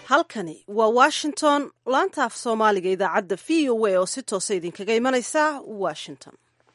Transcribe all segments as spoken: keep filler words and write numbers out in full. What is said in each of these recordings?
halkani waa washington laanta af soomaaliga idaacadda v o a oo si toosa idinkaga imanaysa washington.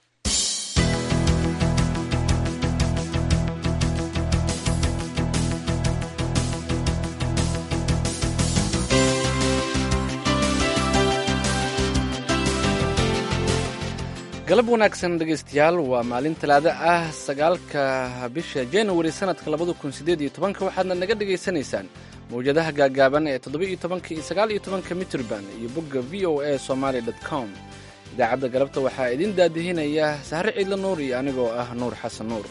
galab wanaagsan dhegaystayaal, waa maalin talaado ah sagaalka bisha januari sanadka labada kun sideed iyo tobanka. waxaadna naga dhegaysanaysaan mawjadaha gaagaaban ee toddoba iyo tobanka iyo sagaal iyo tobanka mitrban iyo bogga v o a somaly dot com. idaacadda galabta waxaa idin daadihinaya sahre ciidla nuur iyo anigoo ah nuur xasan nuur.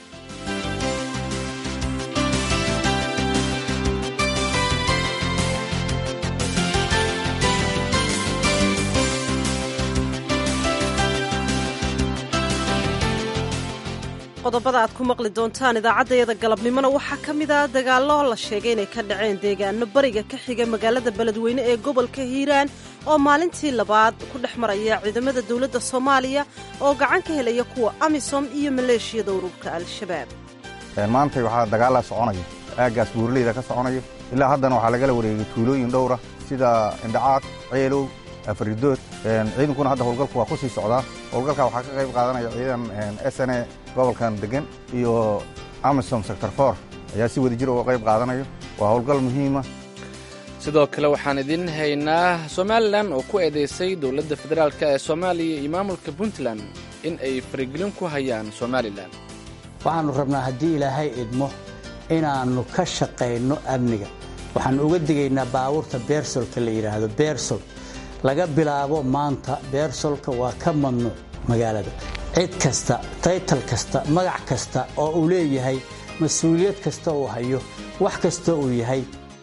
qodobada aad ku maqli doontaan idaacaddayada galabnimona waxaa ka mid ah dagaallo la sheegay inay ka dhaceen deegaano bariga ka xiga magaalada beledweyne ee gobolka hiiraan oo maalintii labaad ku dhex maraya ciidamada dowladda soomaaliya oo gacan ka helaya kuwa amisom iyo maleeshiyada ururka al-shabaab. maantay waxaa dagaallaa soconaya aaggaas buurleyda ka soconaya ilaa haddana waxaa lagala wareegay tuulooyin dhowra sida indhacaad, ceelow, afridood. ciidankuna hadda howlgalku waa ku sii socdaa. howlgalka waxaa ka qayb qaadanaya ciidan s n a gobolkan degan iyo amisom sector for ayaa si wada jir uga qayb qaadanayo. waa howlgal muhiima. sidoo kale waxaan idin haynaa somalilan oo ku eedaysay dowladda federaalk ee soomaaliya iyo maamulka puntland in ay faragelin ku hayaan somalilan. waxaannu rabnaa haddii ilaahay idmo inaannu ka shaqayno amniga. waxaan uga digaynaa baabuurta beersolka la yidhaahdo beersol. laga bilaabo maanta beersolka waa ka mamnuuc magaalada. cid kasta, taytal kasta, magac kasta oo uu leeyahay, mas-uuliyad kasta uu hayo, wax kasta uu yahay.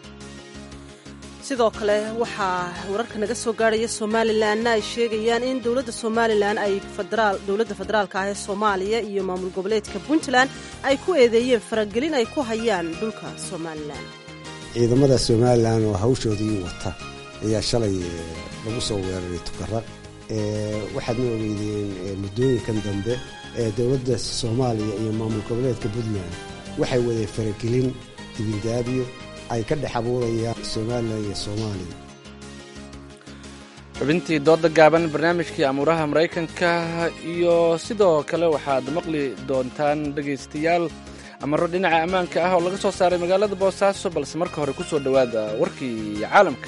sidoo kale waxaa wararka naga soo gaadhaya somalilanna ay sheegayaan in dowladda somalilan ay dowladda federaalka ah ee soomaaliya iyo maamul goboleedka puntland ay ku eedeeyeen faragelin ay ku hayaan dhulka somalilan. ciidamada somalilan oo hawshoodii wata ayaa shalay lagu soo weeraray tukaraq. waxaadna ogeydeen muddooyinkan dambe ee dowladda soomaaliya iyo maamul goboleedka puntland waxay waday faragelin dibindaabiyo ay ka dhex abuurayaan somalilan iyo soomaaliya. xubintii dooda gaaban, barnaamijkii amuuraha maraykanka iyo sidoo kale waxaad maqli doontaan dhegaystayaal amaro dhinaca ammaanka ah oo laga soo saaray magaalada boosaaso. balse marka hore ku soo dhowaada warkii caalamka.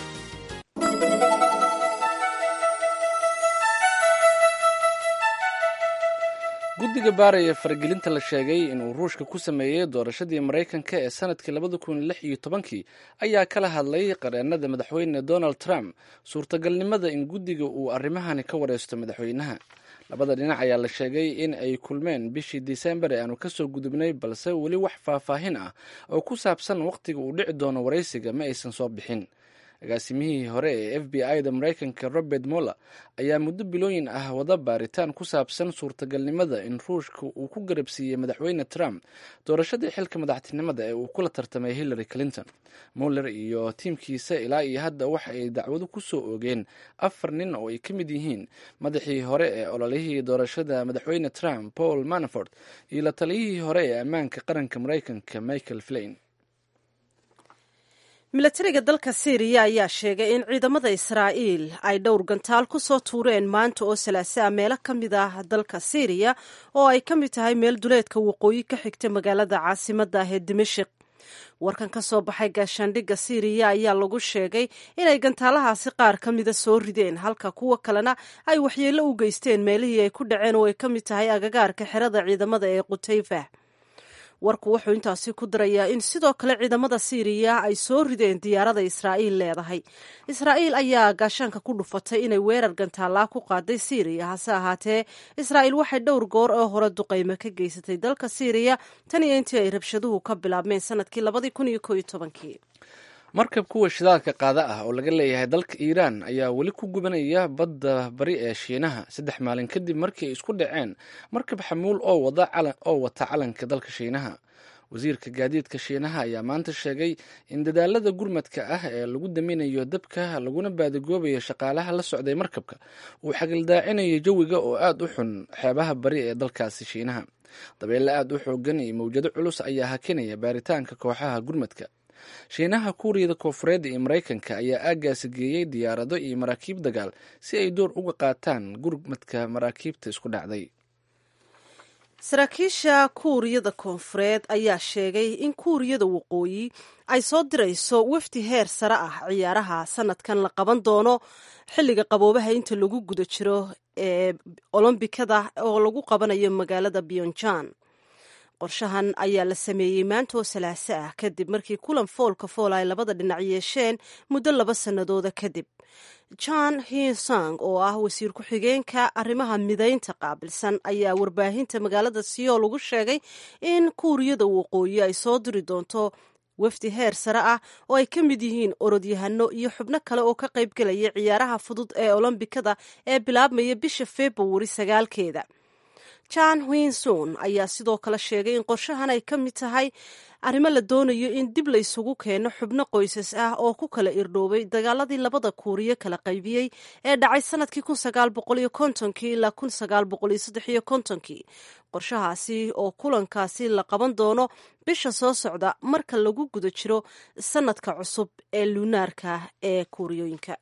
guddiga baaraya faragelinta la sheegay inuu ruushka ku sameeyey doorashadii maraykanka ee sanadkii labada kun lix iyo tobankii ayaa kala hadlay qareennada madaxweyne donald trump suurtagalnimada in guddiga uu arrimahani ka wareysto madaxweynaha. labada dhinac ayaa la sheegay in ay kulmeen bishii disembar ee aanu kasoo gudubnay, balse weli wax faahfaahin ah oo ku saabsan wakhtiga uu dhici doono waraysiga ma aysan soo bixin. agaasimihii hore ee f b i da maraykanka robert muller ayaa muddo bilooyin ah wada baaritaan ku saabsan suurtagalnimada in ruushka uu ku garabsiiyey madaxweyne trump doorashadii xilka madaxtinimada ee uu kula tartamay hillary clinton. muller iyo tiimkiisa ilaa iyo hadda waxa ay dacwado ku soo oogeen afar nin oo ay ka mid yihiin madaxii hore ee ololihii doorashada madaxweyne trump paul manafort iyo la taliyihii hore ee ammaanka qaranka maraykanka michael flynn. milatariga dalka syriya ayaa sheegay in ciidamada israa'iil ay dhowr gantaal ku soo tuureen maanta oo salaaso ah meelo ka mid ah dalka syriya oo ay ka mid tahay meel duleedka waqooyi ka xigta magaalada caasimadda ah ee dimashik. warkan ka soo baxay gaashaandhigga syriya ayaa lagu sheegay inay gantaalahaasi qaar ka mida soo rideen, halka kuwa kalena ay waxyeello u geysteen meelihii ay ku dhaceen oo ay ka mid tahay agagaarka xerada ciidamada ee qutayfa. warku wuxuu intaasi ku darayaa in sidoo kale ciidamada syriya ay soo rideen diyaarada israa'iil leedahay. israa'iil ayaa gaashaanka ku dhufatay inay weerar gantaallaa ku qaaday syriya. hase ahaatee israa'iil waxay dhowr goor oo hore duqaymo ka geysatay dalka syriya tan iyo intii ay rabshaduhu ka bilaabmeen sanadkii labadii kun iyo koob iyo tobankii. markab kuwa shidaalka qaada ah oo laga leeyahay dalka iiraan ayaa weli ku gubanaya badda bari ee shiinaha saddex maalin kadib markii ay isku dhaceen markab xamuul oo wata calanka dalka shiinaha. wasiirka gaadiidka shiinaha ayaa maanta sheegay in dadaalada gurmadka ah ee lagu daminayo dabka laguna baadigoobayo shaqaalaha la socday markabka uu xagaldaacinayo jawiga oo aad u xun xeebaha bari ee dalkaasi shiinaha. dabeelle aad u xoogan iyo mawjado culus ayaa hakinaya baaritaanka kooxaha gurmadka. shiinaha kuuriyada koonfureed iyo maraykanka ayaa aaggaasi geeyey diyaarado iyo maraakiib dagaal si ay door uga qaataan gurmadka maraakiibta isku dhacday. saraakiisha kuuriyada koonfureed ayaa sheegay in kuuriyada waqooyi ay soo dirayso wafdi heer sare ah ciyaaraha sanadkan la qaban doono xilliga qaboobaha inta lagu guda jiro ee olombikada oo lagu qabanayo magaalada Pyongyang. qorshahan ayaa la sameeyey maanta oo salaaso ah kadib markii kulan foolka fool ay labada dhinac yeesheen muddo laba sannadooda kadib. John Hyun-sung oo ah wasiir ku-xigeenka arrimaha midaynta qaabilsan ayaa warbaahinta magaalada Seoul ugu sheegay in kuuriyada waqooyi ay soo diri doonto wafdi heer sare ah oo ay ka mid yihiin orodyahano iyo xubno kale oo ka qayb gelaya ciyaaraha fudud ee olombikada ee bilaabmaya bisha February sagaalkeeda. John Hyun-sung ayaa sidoo kale sheegay in qorshahan ay ka mid tahay arrimo la doonayo in dib la isugu keeno xubno qoysas ah oo ku kala irdhoobay dagaaladii labada kuuriya kala qaybiyey ee dhacay sanadkii kun sagaal boqol iyo kontonkii ilaa kun sagaal boqol iyo saddex iyo kontonkii. qorshahaasi oo kulankaasi la qaban doono bisha soo socda marka lagu guda jiro sanadka cusub ee lunaarka ee kuuriyooyinka.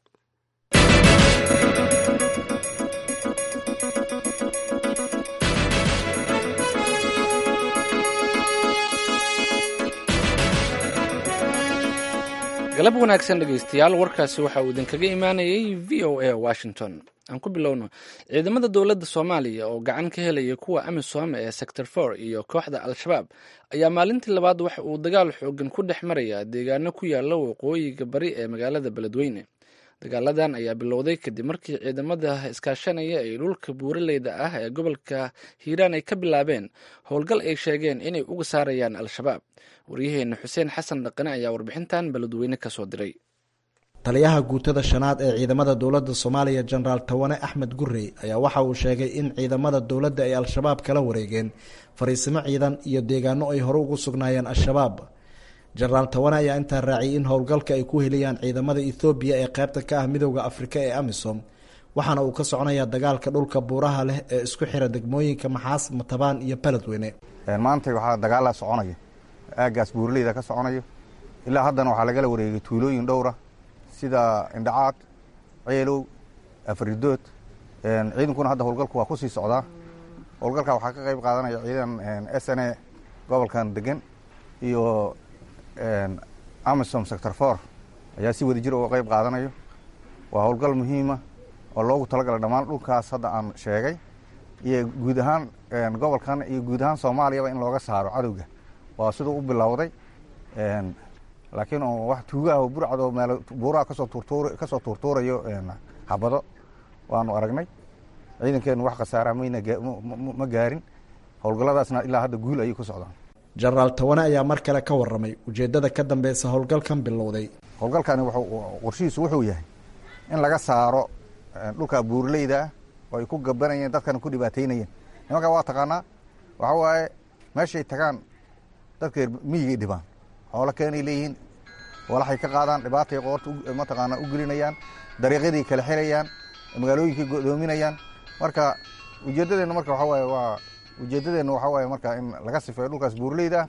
galab wanaagsan dhegaystayaal, warkaasi waxa uu idinkaga imaanayay v o a Washington. aan ku bilowno ciidamada dowladda Soomaaliya oo gacan ka helaya kuwa AMISOM ee sector four iyo kooxda Al-Shabaab ayaa maalintii labaad waxa uu dagaal xoogan ku dhex maraya deegaano ku yaala waqooyiga bari ee magaalada Beledweyne. dagaaladan ayaa bilowday kadib markii ciidamada iskaashanaya ee dhulka buuraleyda ah ee gobolka Hiiraan ay ka bilaabeen howlgal ay sheegeen inay uga saarayaan Al-Shabaab. waryaheena Xuseen Xasan Dhaqane ayaa warbixintan Beledweyne ka soo diray. taliyaha guutada shanaad ee ciidamada dowladda Soomaaliya Generaal Tawane Axmed Gurey ayaa waxa uu sheegay in ciidamada dowladda ay Al-Shabaab kala wareegeen fariisimo ciidan iyo deegaano ay hore ugu sugnaayeen Al-Shabaab. Generaal Tawane ayaa intaa raaciyay in howlgalka ay ku heliyaan ciidamada Ethiopia ee qaybta ka ah midowda Afrika ee AMISOM waxaana uu ka soconayaa dagaalka dhulka buuraha leh ee isku xira degmooyinka Maxaas, Matabaan iyo Beledweyne. maanta waxaa dagaal la soconaya aagaas buurleyda ka soconayo ilaa haddana waxaa lagala wareegay tuulooyin dhowra sida Indhacaad, Ceelow, Afridood. ciidankuna hadda howlgalku waa ku sii socdaa. howlgalka waxaa ka qayb qaadanaya ciidan S N A gobolkan degan iyo AMISOM sector four ayaa si wadajir uga qayb qaadanayo. waa howlgal muhiima oo loogu talagalay dhammaan dhulkaas hadda aan sheegay iyo guud ahaan gobolkan iyo guud ahaan Soomaaliyaba in looga saaro cadowga. waa sidoo u bilowday laakiin oo wax tuuga ah burcado meel buuraha ka soo turtuur ka soo turtuurayo habado waanu aragnay. ciidankeenu wax khasaara mayna ma gaarin. howlgalladaasna ilaa hadda guul ayay ku socdaan. Generaal Tawane ayaa mar kale ka warramay ujeedada ka dambeysa howlgalkan bilowday. howlgalkani wuxuu qorshihiisu wuxuu yahay in laga saaro dhulka buurleyda oo ay ku gabanayeen dadkan ku dhibaateynayeen. nimanka waa taqaanaa waxa waaye meeshay tagaan dadka miyiga dhibaan xoolo keenay leeyihiin walaxay ka qaadaan dhibaatay qoorta ma taqaana u gelinayaan dariiqadii kala xirayaan magaalooyinkii godoominayaan. marka ujeedadeena marka waxa waaye waa ujeedadeena waxa waaye marka in laga sifeeyo dhulkaas buurleyda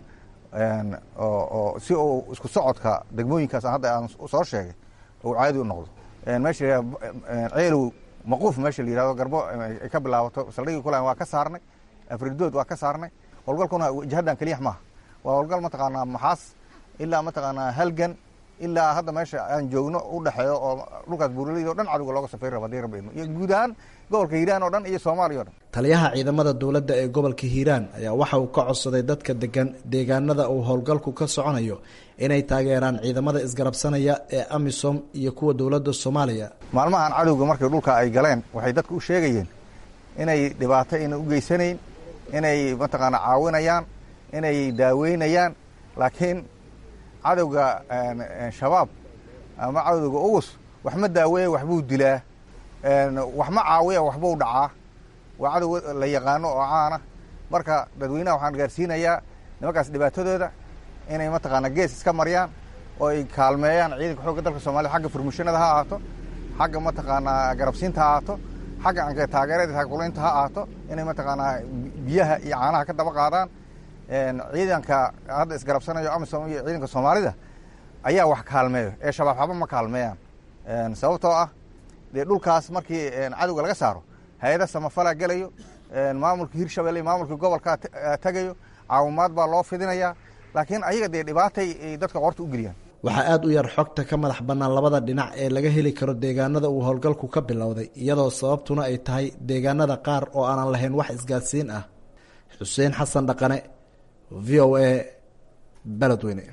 oo oo si uu isku socodka degmooyinkaas hadda aan soo sheegay oo caadi u noqdo. meesha Ceelow maquuf meesha la yiraahdo garbo ay ka bilaabato saldhigii kulan waa ka saarnay. Afridood waa ka saarnay. howlgalkuna jihadan kaliya ma waa howlgal ma taqaanaa Maxaas ilaa ma taqaanaa Halgan ilaa hadda meesha aan joogno u dhaxeeyo oo dhulkaas buuraleyda oo dhan cadowga looga safeeyay rabaa deerbeyno iyo guud ahaan gobolka Hiiraan oo dhan iyo Soomaaliya oo dhan. taliyaha ciidamada dowladda ee gobolka Hiiraan ayaa waxa uu ka codsaday dadka degan deegaanada uu howlgalku ka soconayo inay taageeraan ciidamada isgarabsanaya ee AMISOM iyo kuwa dowladda Soomaaliya. maalmahan cadowga markay dhulka ay galeen waxay dadku u sheegayeen inay dhibaato in u geysanayn inay ma taqaanaa caawinayaan inay daaweynayaan laakiin cadowga shabaab ama cadowga ugus wax ma daaweeyo wax buu dilaa wax ma caawiya wax buu dhacaa. waa cadow la yaqaano oo caana. marka dadweynaha waxaan gaarsiinayaa nimankaas dhibaatadooda inay ma taqaanaa gees iska mariyaan oo ay kaalmeeyaan ciidanka xoogga dalka Soomaaliya xagga furmishanada ha ahaato xagga ma taqaanaa garabsiinta ha ahaato xagga anka taageerada taakuleynta ha ahaato inay ma taqaanaa biyaha iyo caanaha ka daba qaadaan. ciidanka hadda isgarabsanayo AMISOM iyo ciidanka Soomaalida ayaa wax kaalmeeyo ee shabaab xaba ma kaalmeeyaan sababtoo ah dee dhulkaas markii cadowga laga saaro hay-ada samafala gelayo maamulka hirshabelle iyo maamulka gobolka tagayo caawimaad baa loo fidinayaa laakiin ayaga dee dhibaatay dadka qorta u geliyaan waxaa aada u yar xogta ka madax bannaan labada dhinac ee laga heli karo deegaanada uu howlgalku ka bilowday iyadoo sababtuna ay tahay deegaanada qaar oo aanan lahayn wax isgaadsiin ah. xuseen xasan dhaqane, v o a, beledweyne.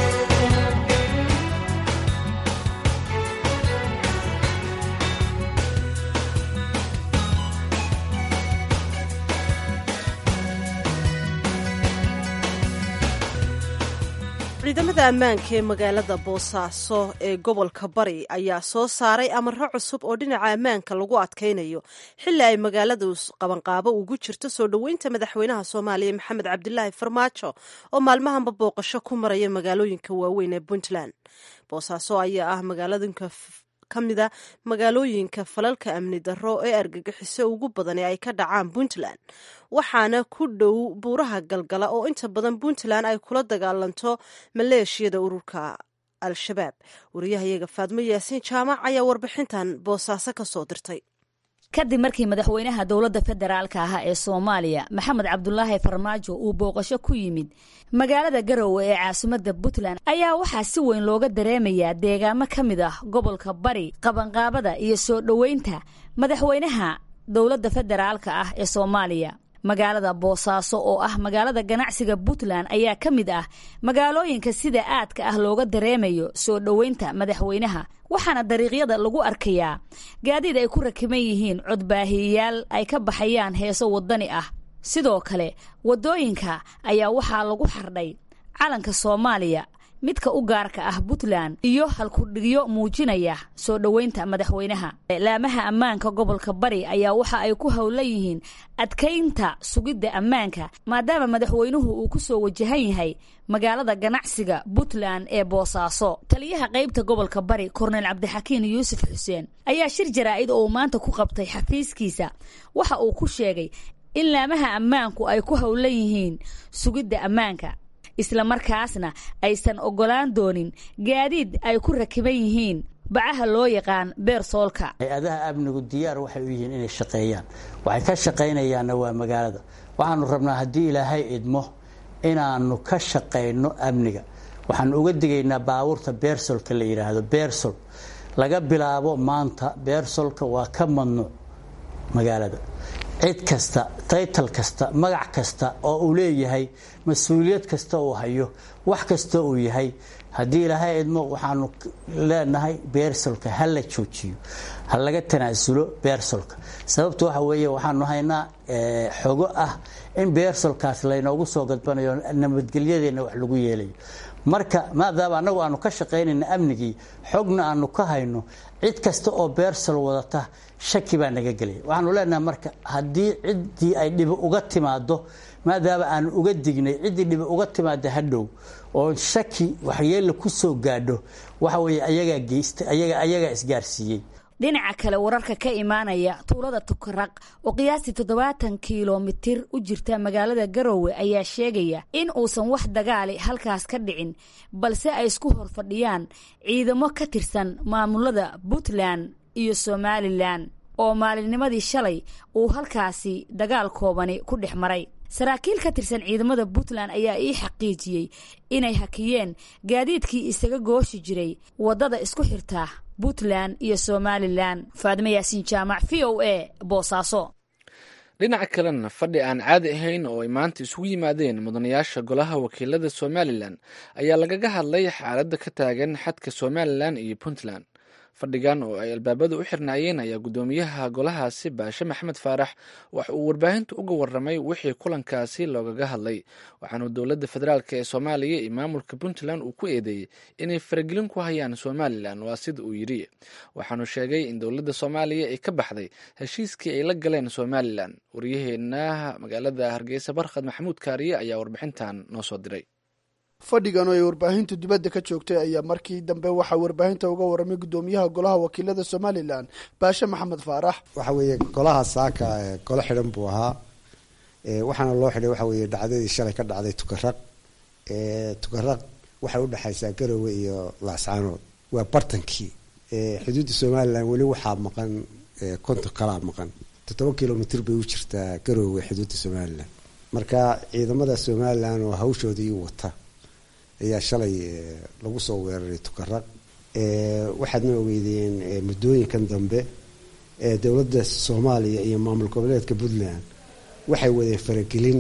ciidamada ammaanka ee magaalada boosaaso ee gobolka bari ayaa soo saaray amaro cusub oo dhinaca ammaanka lagu adkaynayo xilli ay magaaladu qabanqaabo ugu jirto soo dhoweynta madaxweynaha soomaaliya maxamed cabdilaahi farmaajo oo maalmahanba booqasho ku maraya magaalooyinka waaweyn ee puntland. boosaaso ayaa ah magaalooyinka ka mida magaalooyinka falalka amni darro ee argagixiso ugu badan ee ay ka dhacaan puntland, waxaana ku dhow buuraha galgala oo inta badan puntland ay kula dagaalanto maleeshiyada ururka al-shabaab. wariyahayaga faadmo yaasiin jaamac ayaa warbixintan boosaaso ka soo dirtay. kadib markii madaxweynaha dowladda federaalka ah ee soomaaliya maxamed cabdulaahi farmaajo uu booqasho ku yimid magaalada garowe ee caasimadda puntland ayaa waxaa si weyn looga dareemayaa deegaamo ka mid ah gobolka bari qabanqaabada iyo soo dhoweynta madaxweynaha dowladda federaalka ah ee soomaaliya. magaalada boosaaso oo ah magaalada ganacsiga puntland ayaa ka mid ah magaalooyinka sida aadka ah looga dareemayo soo dhoweynta madaxweynaha, waxaana dariiqyada lagu arkayaa gaadiid ay ku rakiban yihiin codbaahiyayaal ay ka baxayaan heeso wadani ah. sidoo kale wadooyinka ayaa waxaa lagu xardhay calanka soomaaliya, midka u gaarka ah puntland iyo halkudhigyo muujinaya soo dhoweynta madaxweynaha. laamaha ammaanka gobolka bari ayaa waxa ay ku howlan yihiin adkaynta sugidda ammaanka maadaama madaxweynuhu uu ku soo wajahan yahay magaalada ganacsiga puntland ee boosaaso. taliyaha qaybta gobolka bari korneyl cabdixakiin yuusuf xuseen ayaa shir jaraa'id oo maanta ku qabtay xafiiskiisa waxa uu ku sheegay in laamaha ammaanku ay ku howlan yihiin sugidda ammaanka, isla markaasna aysan ogolaan doonin gaadiid ay ku rakiban yihiin bacaha loo yaqaan beersoolka. hay-adaha amnigu diyaar waxay u yihiin inay shaqeeyaan, waxay ka shaqaynayaanna waa magaalada. waxaanu rabnaa haddii ilaahay idmo inaanu ka shaqayno amniga. waxaanu uga digaynaa baabuurta beersolka la yidhaahdo beersol laga bilaabo maanta beersolka waa ka mamnuuc magaalada. cid kasta, taytal kasta, magac kasta oo uu leeyahay, mas-uuliyad kasta uu hayo, wax kasta uu yahay, haddii ilaahay idmo waxaanu leenahay beersolka ha la joojiyo, ha laga tanaasulo beersolka. sababta waxa weeye waxaanu haynaa xogo ah in beersolkaas laynoogu soo gadbanayo nabadgelyadeena wax lagu yeelayo. marka maadaama annagu aanu ka shaqaynayna amnigii, xogna aanu ka hayno, cid kasta oo beersol wadata shaki baa naga gelaya. waxaanu leenahay marka haddii ciddii ay dhibi uga timaado, maadaama aanu uga dignay ciddii dhibi uga timaada hadhow oo shaki waxyeella ku soo gaadho, waxa weeye ayagaa geystay, ayaga ayagaa isgaarsiiyey. dhinaca kale wararka ka imaanaya tuulada tukaraq oo qiyaastii toddobaatan kilomitir u jirta magaalada garowe ayaa sheegaya in uusan wax dagaali halkaas ka dhicin, balse ay isku horfadhiyaan ciidamo ka tirsan maamulada puntland iyo somalilan oo maalinnimadii shalay uu halkaasi dagaal koobani ku dhex maray. saraakiil ka tirsan ciidamada puntland ayaa ii xaqiijiyey inay hakiyeen gaadiidkii isaga gooshi jiray waddada isku xirta puntland iyo somalilan. faadmo yaasiin jaamac, v o a, boosaaso. dhinaca kalena fadhi aan caadi ahayn oo ay maanta isugu yimaadeen mudanayaasha golaha wakiilada somalilan ayaa lagaga hadlay xaaladda ka taagan xadka somalilan iyo puntland. fadhigan oo ay albaabada u xirnaayeen ayaa guddoomiyaha golahaasi baashe maxamed faarax wax uu warbaahinta uga waramay wixii kulankaasi loogaga hadlay, waxaanu dowladda federaalk ee soomaaliya iyo maamulka puntland uu ku eedeeyey inay faragelin ku hayaan somalilan. waa sida uu yidhi, waxaanu sheegay in dowladda soomaaliya ay ka baxday heshiiskii ay la galeen somalilan. waryaheena magaalada hargeysa barkhad maxamuud kaariye ayaa warbixintan noo soo diray. fadhigan oo ay warbaahintu dibadda ka joogtay ayaa markii dambe waxaa warbaahinta uga waramay guddoomiyaha golaha wakiilada somalilan baashe maxamed faarax. waxa weeye golaha saaka golo xidhan buu ahaa, waxaana loo xidhay waxa weeye dhacdadii shalay ka dhacday tukaraq. tukaraq waxay u dhexaysaa garowe iyo laascaanood waa bartankii xuduudda somalilan weli waxaa maqan konton kalaa maqan toddoba kilomitr bay u jirtaa garowe xuduudda somalilan marka ciidamada somalilan oo hawshoodii wata ayaa shalay lagu soo weeraray tukaraq waxaadna ogeydeen muddooyinkan dambe dowladda soomaaliya iyo maamul goboleedka puntland waxay wadeen faragelin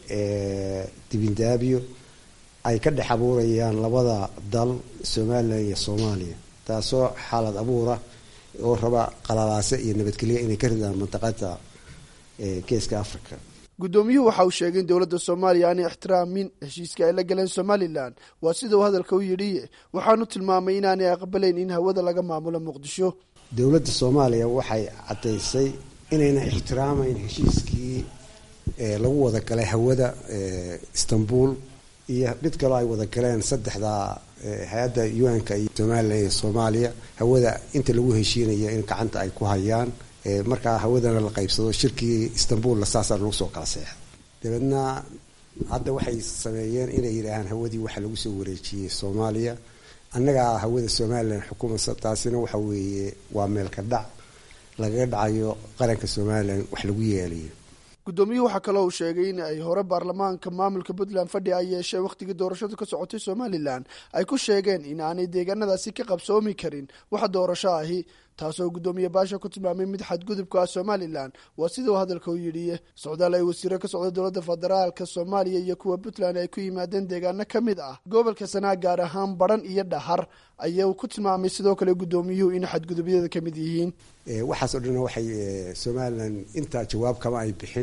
dibindaabyo ay ka dhex abuurayaan labada dal somalilan iyo soomaaliya taasoo xaalad abuura oo raba qalalaase iyo nabadgelyo inay ka ridaan mantaqada geeska africa guddoomiyuhu waxa uu sheegay in dowladda soomaaliya aanay ixtiraamin heshiiska ay la galeen somalilan waa sida uu hadalka u yidhi waxaanu tilmaamay inaanay aqbalayn in hawada laga maamulo muqdisho dowladda soomaaliya waxay caddaysay inayna ixtiraamayn heshiiskii lagu wada galay hawada istanbul iyo mid kaloo ay wada galeen saddexda hay-adda un-ka iyo somalilan iyo soomaaliya hawada inta lagu heshiinaya in gacanta ay ku hayaan markaa hawadana la qaybsado shirkii istanbulna saasaa lagu soo kala seexda dabeedna hadda waxay sameeyeen inay yidhaahaan hawadii waxaa lagu soo wareejiyey soomaaliya annagaa hawada somalilan xukumaysa taasina waxa weeye waa meelka dhac lagaga dhacayo qaranka somalilan wax lagu yeelayo guddoomiyuhu waxaa kaloo uu sheegay in ay hore baarlamaanka maamulka puntland fadhi ay yeeshee wakhtigii doorashadu ka socotay somalilan ay ku sheegeen in aanay deegaanadaasi ka qabsoomi karin wax doorasho ahi taasoo guddoomiye baasha ku tilmaamay mid xadgudubka ah somalilan waa sida uu hadalka u yidhi socdaal ay wasiiro ka socda dowladda federaalka soomaaliya iyo kuwa puntland ay ku yimaadeen deegaano ka mid ah gobolka sanaa gaar ahaan baran iyo dhahar ayuu ku tilmaamay sidoo kale guddoomiyuhu in xadgudubyada ka mid yihiin waxaas oo dhan waxay somalilan intaa jawaab kama ay bixin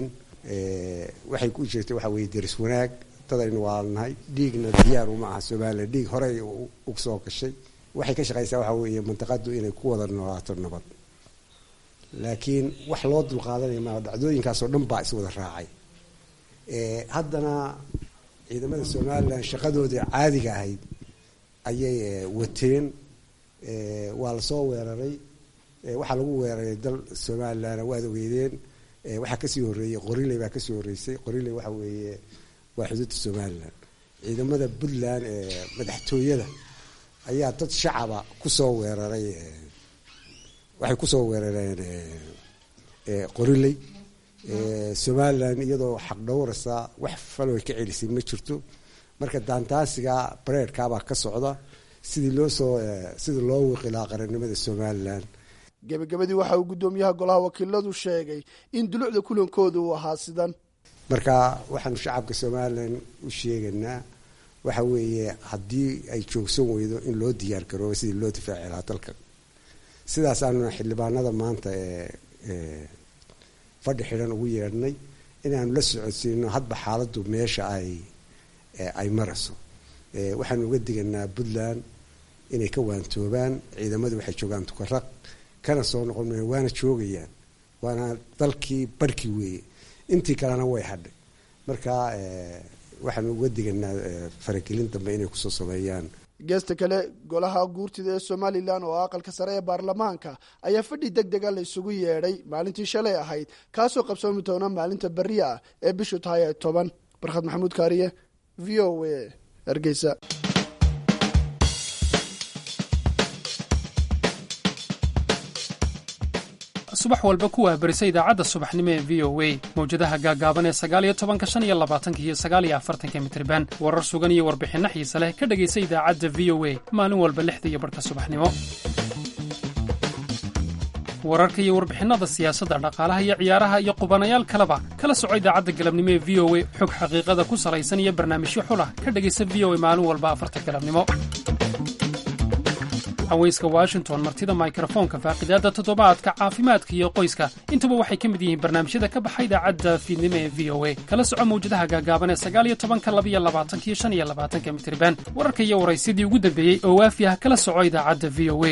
waxay ku jirtay waxa weye deris wanaag dadaynu waalnahay dhiigna diyaar uma aha somalilan dhiig horey u soo gashay waxay ka shaqaysaa waxa weeye mantaqadu inay ku wada noolaato nabad laakiin wax loo dulqaadanaya maa dhacdooyinkaasoo dhan baa iswada raacay haddana ciidamada somalilan shaqadoodii caadiga ahayd ayay wateen waa lasoo weeraray waxaa lagu weeraray dal somalilan waad ogeydeen waxaa kasii horeeyey qoriley baa kasii horeysay qoriley waxa weeye waa xuduudda somalilan ciidamada puntland ee madaxtooyada ayaa dad shacaba kusoo weeraray waxay kusoo weerareen qoriley somalilan iyadoo xaq dhowrasa wax faloy ka celisay ma jirto marka daantaasiga bareerkaabaa ka socda sidii loo soo sidii loo wiqilaa qarannimada somalilan gabagabadii waxa uu guddoomiyaha golaha wakiiladu sheegay in dulucda kulankooda uu ahaa sidan marka waxaanu shacabka somalilan u sheegaynaa waxa weeye haddii ay joogsan weydo in loo diyaar garoobo sidii loo difaaci lahaa dalka sidaasaanuna xildhibaanada maanta ee fadhi xidhan ugu yeedhnay inaanu la socodsiino hadba xaaladdu meesha ay ay marayso waxaanu uga diganaa puntland inay ka waantoobaan ciidamadu waxay joogaan tukaraq kana soo noqon mayan waana joogayaan waana dalkii barhkii weeye intii kalena way hadhay marka waxaanu uga diganaa faragelin dambe inay kusoo sameeyaan geesta kale golaha guurtida ee somalilan oo aqalka sare ee baarlamaanka ayaa fadhi deg dega la isugu yeedhay maalintii shalay ahayd kaasoo qabsoomi doona maalinta berri ah ee bishu tahay ee toban barkhad maxamuud kaariye v o a hargeysa subax walba ku wahbarisa idaacadda subaxnimo ee v o a mawjadaha gaagaaban ee sagaal iyo tobanka shan iyo labaatanka iyo sagaal iyo afartanka mitriban warar sugan iyo warbixinno xiise leh ka dhegaysa idaacadda v o a maalin walba lixda iyo barhka subaxnimo wararka iyo warbixinnada siyaasadda dhaqaalaha iyo ciyaaraha iyo qubanayaal kaleba kala soco idaacadda galabnimo ee v o a xog xaqiiqada ku salaysan iyo barnaamijyo xulah ka dhegaysa v o a maalin walba afarta galabnimo haweyska washington martida mikrofoonka faaqidaadda toddobaadka caafimaadka iyo qoyska intuba waxay ka mid yihiin barnaamijyada ka baxa idaacadda fiidnimo ee v o a kala soco mawjadaha gaagaaban ee sagaal iyo tobanka laba iyo labaatanka iyo shan iyo labaatanka mitriban wararka iyo waraysyadii ugu dambeeyey oo waafi ah kala soco idaacadda v o a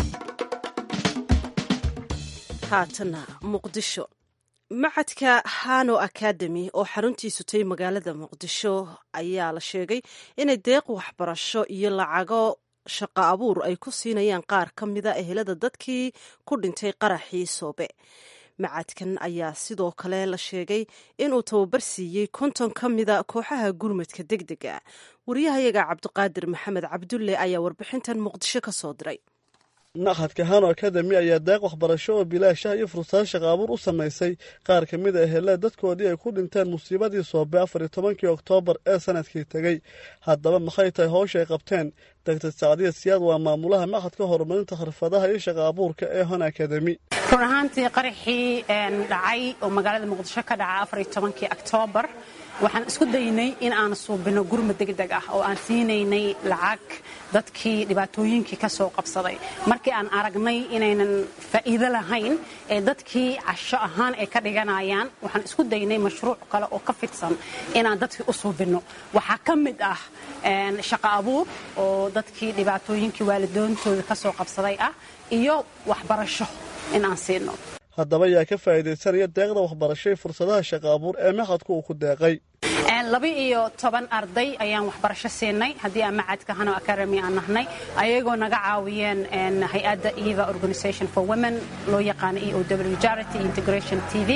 haatana muqdisho macadka hano academy oo xaruntiisu tay magaalada muqdisho ayaa la sheegay inay deeq waxbarasho iyo lacago shaqo abuur ay ku siinayaan qaar ka mida ehelada dadkii ku dhintay qaraxii soobe macadkan ayaa sidoo kale la sheegay inuu tababar siiyey konton ka mida kooxaha gurmadka degdega wariyahayaga cabdiqaadir maxamed cabdulle ayaa warbixintan muqdisho ka soo diray machadka hano academy ayaa deeq waxbarasho oo bilaashaha iyo fursado shaqo abuur u samaysay qaar ka mid a ehelada dadkoodii ay ku dhinteen musiibadii soobe afar iyo tobankii oktoobar ee sanadkii tegey haddaba maxay tahay howsha ay qabteen doctor sacdiya siyaad waa maamulaha machadka horumarinta xirfadaha iyo shaqo abuurka ee hano academy run ahaantii qaraxii dhacay oo magaalada muqdisho ka dhaca afar iyo tobankii oktoobar waxaan isku daynay in aan suubino gurmad degdeg ah oo aan siinaynay lacag dadkii dhibaatooyinkii ka soo qabsaday markii aan aragnay inaynan faa'iido lahayn ee dadkii casho ahaan ay ka dhiganayaan waxaan isku daynay mashruuc kale oo ka fidsan inaan dadkii u suubino waxaa ka mid ah shaqo abuur oo dadkii dhibaatooyinkii waalidoontooda ka soo qabsaday ah iyo waxbarasho in aan siino haddaba yaa ka faa'iidaysanaya deeqda waxbarasho ee fursadaha shaqo abuur ee machadku uu ku deeqay laba iyo toban arday ayaan waxbarasho siinay haddii aan macadka hano academy aan nahnay ayagoo naga caawiyeen hay-adda eva organisation for women loo yaqaano e o w charity integration t v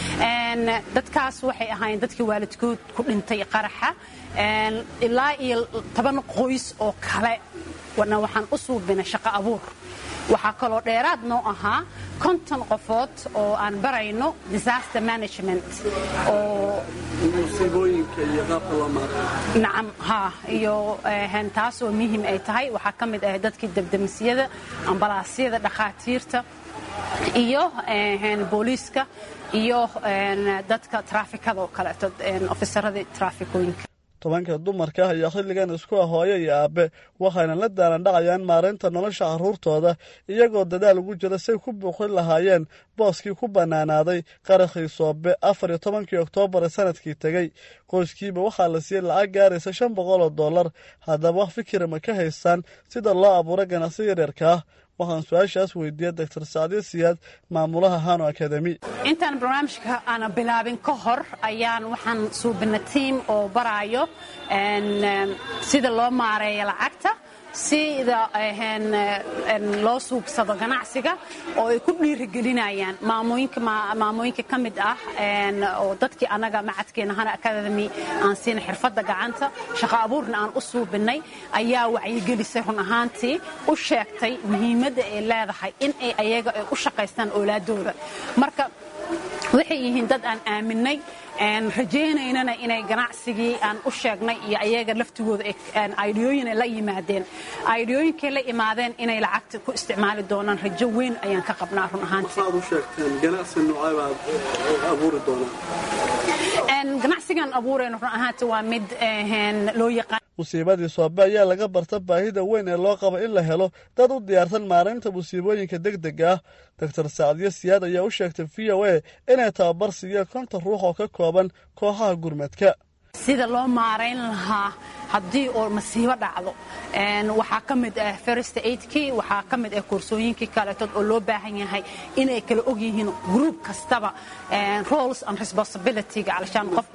dadkaas waxay ahaayeen dadkii waalidkood ku dhintay qaraxa ilaa iyo toban qoys oo kale wana waxaan u suubinay shaqo abuur waxaa kaloo dheeraad noo ahaa konton qofood oo aan barayno disaster management oo musiibooyinka iyo qaabka loo maareeyo nacam ha iyo taas oo muhiim ay tahay waxaa ka mid ah dadkii dabdamisyada ambalaasyada dhakhaatiirta iyo booliiska iyo dadka traafikada oo kaleeto ofisaradii traafikooyinka tobanka dumarka ah ayaa xilligan isku ah hooyo iyo aabe waxayna la daalandhacayaan maareynta nolosha carruurtooda iyagoo dadaal ugu jira say ku buuqin lahaayeen booskii ku bannaanaaday qaraxii soobe afar iyo tobankii oktoobar ee sanadkii tegey qoyskiiba waxaa la siiyey lacag gaaraysa shan boqol oo dollar haddaba wax fikira ma ka haystaan sida loo abuuro ganacsi yaryarka ah waxaan su-aashaas weydiiyey doctor sacdiya siyaad maamulaha hano academy intaan barnaamijka aana bilaabin ka hor ayaan waxaan suubina tiam oo baraayo sida loo maareeyo lacagta sida loo suubsado ganacsiga oo ay ku dhiirigelinayaan maamooyinka ka mid ah oo dadkii annaga macadkeena hano academy aan siina xirfadda gacanta shaqo abuurna aan u suubinay ayaa wacyigelisay run ahaantii u sheegtay muhiimadda ay leedahay in ay ayaga ay u shaqaystaan oolaadooda marka waxay yihiin dad aan aaminay rajaynaynana inay ganacsigii aan u sheegnay iyo ayaga laftigooda aidiyooyin ay la yimaadeen aidiyooyinkay la imaadeen inay lacagta ku isticmaali doonaan rajo weyn ayaan ka qabnaa run ahaantii waxaad u sheegteen ganacsi noocay baad abuuri doonaan ganacsigan abuureen run ahaantii waa mid loo yaqaan musiibadii soobe ayaa laga barta baahida weyn ee loo qabo in la helo dad u diyaarsan maareynta musiibooyinka degdega ah doctor sacdiya siyaad ayaa u sheegtay v o a inay tababar siiyeen konton ruux oo ka kooban kooxaha gurmadka sida loo maareyn lahaa haddii oo masiibo dhacdo waxaa ka mid ah first aidkii waxaa ka mid ah koorsooyinkii kaleetood oo loo baahan yahay inay kala og yihiin group kastaba roles and responsibilityga calashaan qof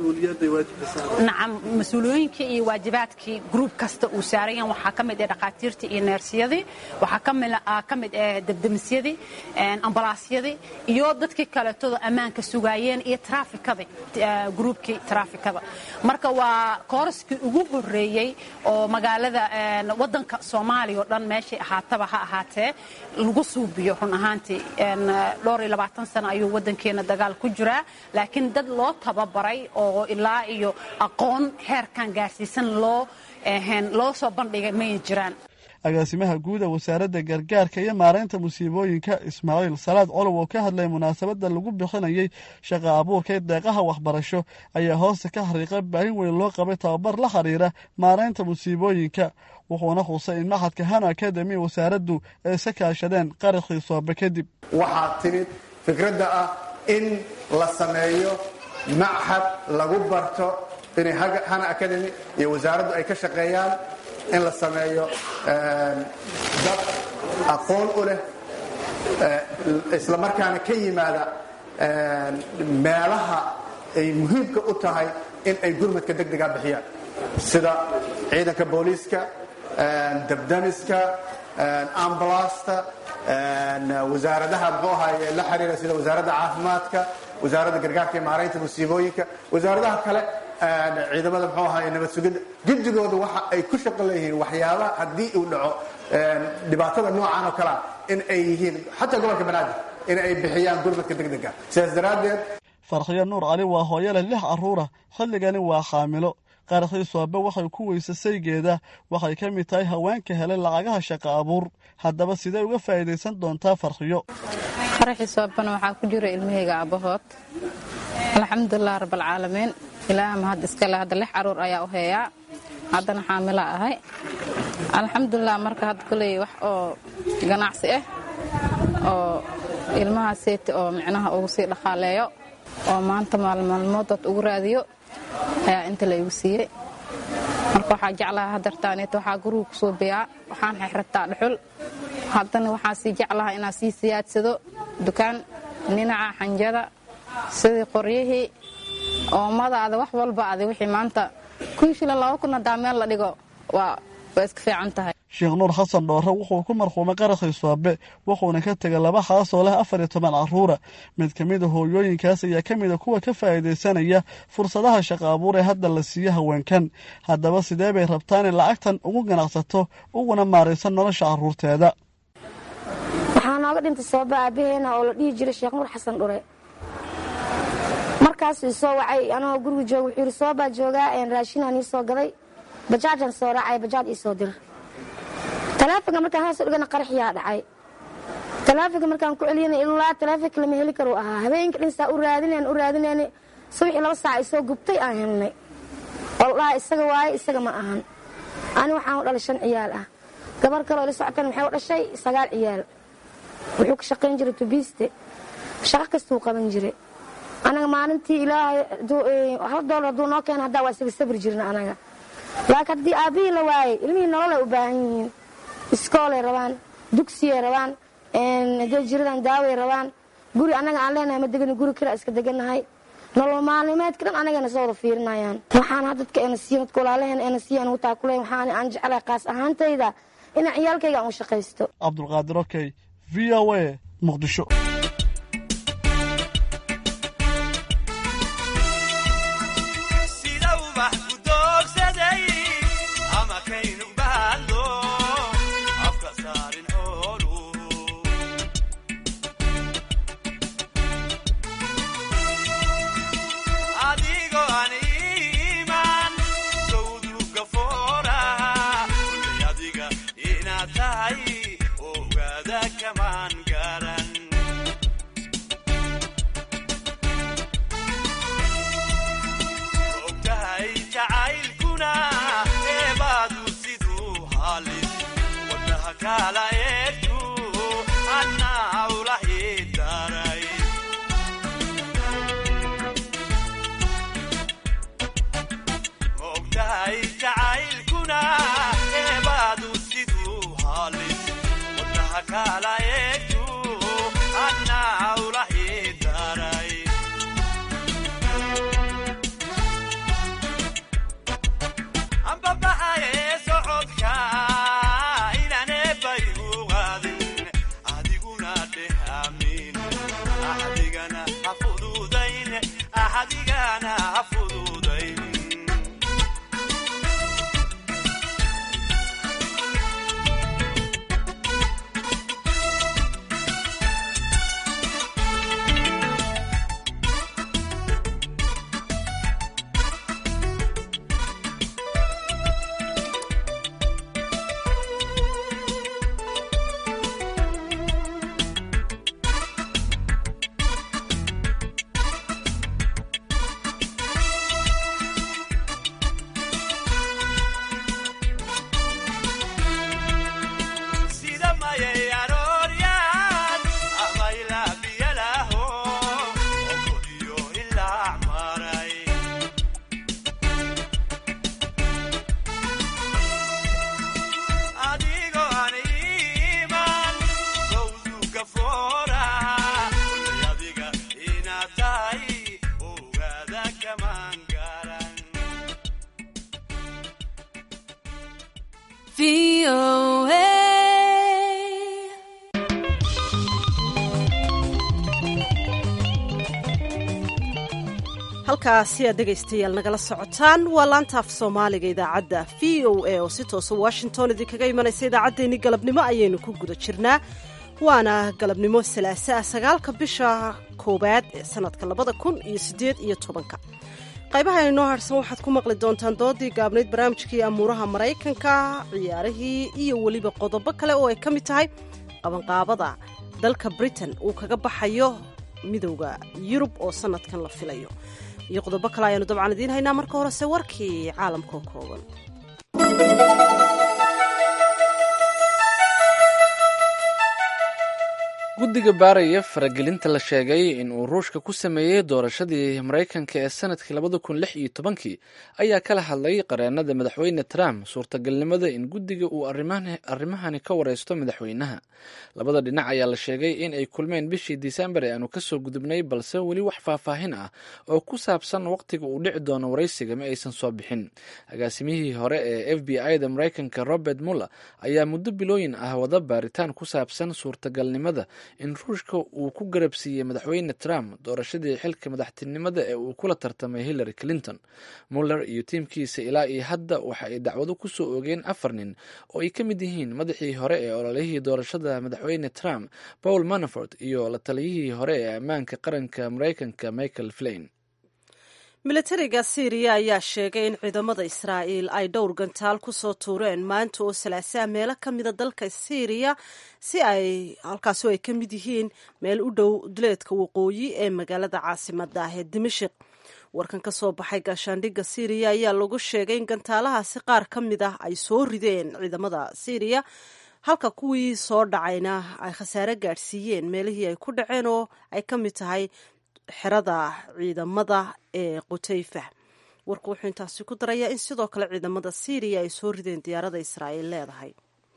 nacam mas-uuliyooyinkii iyo waajibaadkii group kasta uu saarayan waxaa ka mid ah dhakhaatiirtii iyo neersiyadii waxaa ka mid ah dabdamisyadii ambalaasyadii iyo dadkii kaleetooda ammaanka sugaayeen iyo traafikadii groupkii traafikada marka waa kooraskii ugu horeeyey oo magaalada wadanka Soomaaliya oo dhan meeshay ahaataba ha ahaatee lagu suubiyo run ahaantii dhowr iyo labaatan sano ayuu wadankeena dagaal ku jiraa laakiin dad loo tababaray oo ilaa iyo aqoon heerkan gaarsiisan loo loo soo bandhigay ma jiraan agaasimaha guud ee wasaaradda gargaarka iyo maareynta musiibooyinka Ismaaciil Salaad Colow oo ka hadlay munaasabadda lagu bixinayay shaqo abuurka deeqaha waxbarasho ayaa hoosta ka xariiqay baahin weyn loo qabay tababar la xiriira maareynta musiibooyinka wuxuuna xusay in machadka Hano Academy wasaaraddu ay ka kaashadeen qaraxii soobe kadib waxaa timid fikradda ah in la sameeyo machad lagu barto in Hano Academy iyo wasaaraddu ay ka shaqeeyaan in la sameeyo dad aqoon u leh isla markaana ka yimaada meelaha ay muhiimka u tahay in ay gurmadka degdega bixiyaan sida ciidanka booliiska dabdamiska ambulasta wasaaradaha muxuu ahaye la xiriira sida wasaaradda caafimaadka, wasaaradda gargaarka iyo maaraynta musiibooyinka, wasaaradaha kale ciidamada muxuu ahaye nabad sugidda, guddigooda waxa ay ku shaqo leeyihiin waxyaabaha haddii uu dhaco dhibaatada noocan oo kalea in ay yihiin xataa gobolka banaadir in ay bixiyaan gurmadka degdega. sidaas daraaddeed Farxiyo Nuur Cali waa hooyo leh lix carruur ah, xilligani waa xaamilo. Qaraxii Soobe waxay ku weysasaygeeda waxay ka mid tahay haweenka helay lacagaha shaqo abuur. Haddaba sidee uga faa'iidaysan doontaa Farxiyo? qaraxii Soobana waxaa ku jira ilmahayga aabahood. alxamdulilah rabbil caalamiin, ilaaha mahad iska leh. hadda lix carruur ayaa u heeyaa, haddana xaamilo ahay. alxamdulilah marka hadda kuley wax oo ganacsi ah oo ilmaha seeti oo micnaha ugu sii dhaqaaleeyo oo maanta maalmaalmood dad ugu raadiyo ayaa inta la igu siiyey. marka waxaa jeclaha hadartaaneet waxaa guriga ku soo biyaa, waxaan xirxirtaa dhuxul. haddana waxaa sii jeclaha inaa sii siyaadsado dukaan dhinaca xanjada sidii qoryihii oomadaada wax walba adi wixii maanta kun shilin laba kun hadaa meel la dhigo waa waa iska fiican tahay. Sheekh Nuur Xasan Dhoore wuxuu ku marxuumay qaraxii Soobe, wuxuuna ka tegay laba xaas oo leh afar iyo toban carruur. mid ka mid ah hooyooyinkaas ayaa ka mid ah kuwa ka faa'iidaysanaya fursadaha shaqo abuur ee hadda la siiyo haweenkan. haddaba sidee bay rabtaan in lacagtan ugu ganacsato uguna maaraysan nolosha carruurteeda? waxaa nooga dhintay Soobe aabaheena oo la dhihi jiray Sheekh Nuur Xasan Dhoore. markaas soo wacay anoo guriga jooga wuxuu yiri Soobe joogaa een raashin aan soo gaday, bajaajan soo raacay, bajaaj ii soo dir. taleefanka markaan hoos u dhigana qaraxiyaa dhacay. taleefanka markaan ku celiyay ilaa taleefanka lama heli karo ahaa. habeenkii dhan saa u raadineen u raadineen subaxii laba saac isoo gubtay aan helnay. wallahi isaga waay isaga ma ahan. ani waxaan u dhalay shan ciyaal ah. gabar kale oo la socotan waxay u dhashay sagaal ciyaal. wuxuu ka shaqayn jiray tubiiste. shaqo kasta uu qaban jiray. anaga maalintii ilaahay hal doolar duu noo keen hadda waa isaga sabir jirna anaga. laakiin haddii aabii la waayay ilmihii nolol ay u baahan yihiin. iskoolay rabaan, dugsiyay rabaan, hadday jiradan daaway rabaan. guri annaga aan leenahay ma degani, guri kale iska deganahay. nolol maalmeedka dhan anagana soo wada fiirinayaan. waxaan dadka ena siiyan dadka walaalaheen ena siiyan u taakuleen waxaan aan jeclahay qaas ahaantayda inaan ciyaalkayga aan u shaqaysto. Cabdulqaadir Okey, V O A, Muqdisho. halkaasi aad dhegaystayaal nagala socotaan waa laanta af soomaaliga idaacadda v o a oo si toosa washington idinkaga imanaysa idaacaddeenii galabnimo ayaynu ku guda jirnaa waana galabnimo salaasa ah sagaalka bisha koowaad ee sanadka labada kun iyo siddeed iyo tobanka qaybaha inoo harsan waxaad ku maqli doontaan doodii gaabnayd barnaamijkii amuuraha maraykanka ciyaarihii iyo weliba qodobo kale oo ay ka mid tahay qabanqaabada dalka britain uu kaga baxayo midowda yurub oo sanadkan la filayo iyo qodobo kale ayaanu dabcan idiin haynaa marka horese warkii caalamkao kooban guddiga baaraya faragelinta la sheegay in uu ruushka ku sameeyey doorashadii maraykanka ee sanadkii labada kun lix iyo tobankii ayaa kala hadlay qareennada madaxweyne trump suurtagalnimada in guddiga uu arrimahani ka wareysto madaxweynaha labada dhinac ayaa la sheegay in ay kulmeen bishii disembar ee aanu kasoo gudubnay balse weli wax faahfaahin ah oo ku saabsan waqtiga uu dhici doono waraysiga ma aysan soo bixin agaasimihii hore ee f b i da maraykanka robert muller ayaa muddo bilooyin ah wada baaritaan ku saabsan suurtagalnimada in ruushka uu ku garabsiiyey madaxweyne trump doorashadii xilka madaxtinimada ee uu kula tartamay hillary clinton muller iyo tiimkiisa ilaa iyo hadda waxa ay dacwado ku soo oogeen afar nin oo ay ka mid yihiin madaxii hore ee ololihii doorashada madaxweyne trump paul manafort iyo la taliyihii hore ee ammaanka qaranka maraykanka michael flyn milatariga syriya ayaa sheegay in ciidamada israa'iil ay dhowr gantaal ku soo tuureen maanta oo salaasaa meelo ka mida dalka syriya si ay halkaasoo ay ka mid yihiin meel u dhow duleedka waqooyi ee magaalada caasimada ah ee dimashik warkan ka soo baxay gaashaandhigga syriya ayaa lagu sheegay in gantaalahaasi qaar ka mid ah ay soo rideen ciidamada syriya halka kuwii soo dhacayna ay khasaare gaadhsiiyeen meelihii ay ku dhaceen oo ay ka mid tahay xerada ciidamada ee qutayfa warku wuxuu intaasi ku darayaa in sidoo kale ciidamada syriya ay soo rideen diyaarada israa'iil leedahay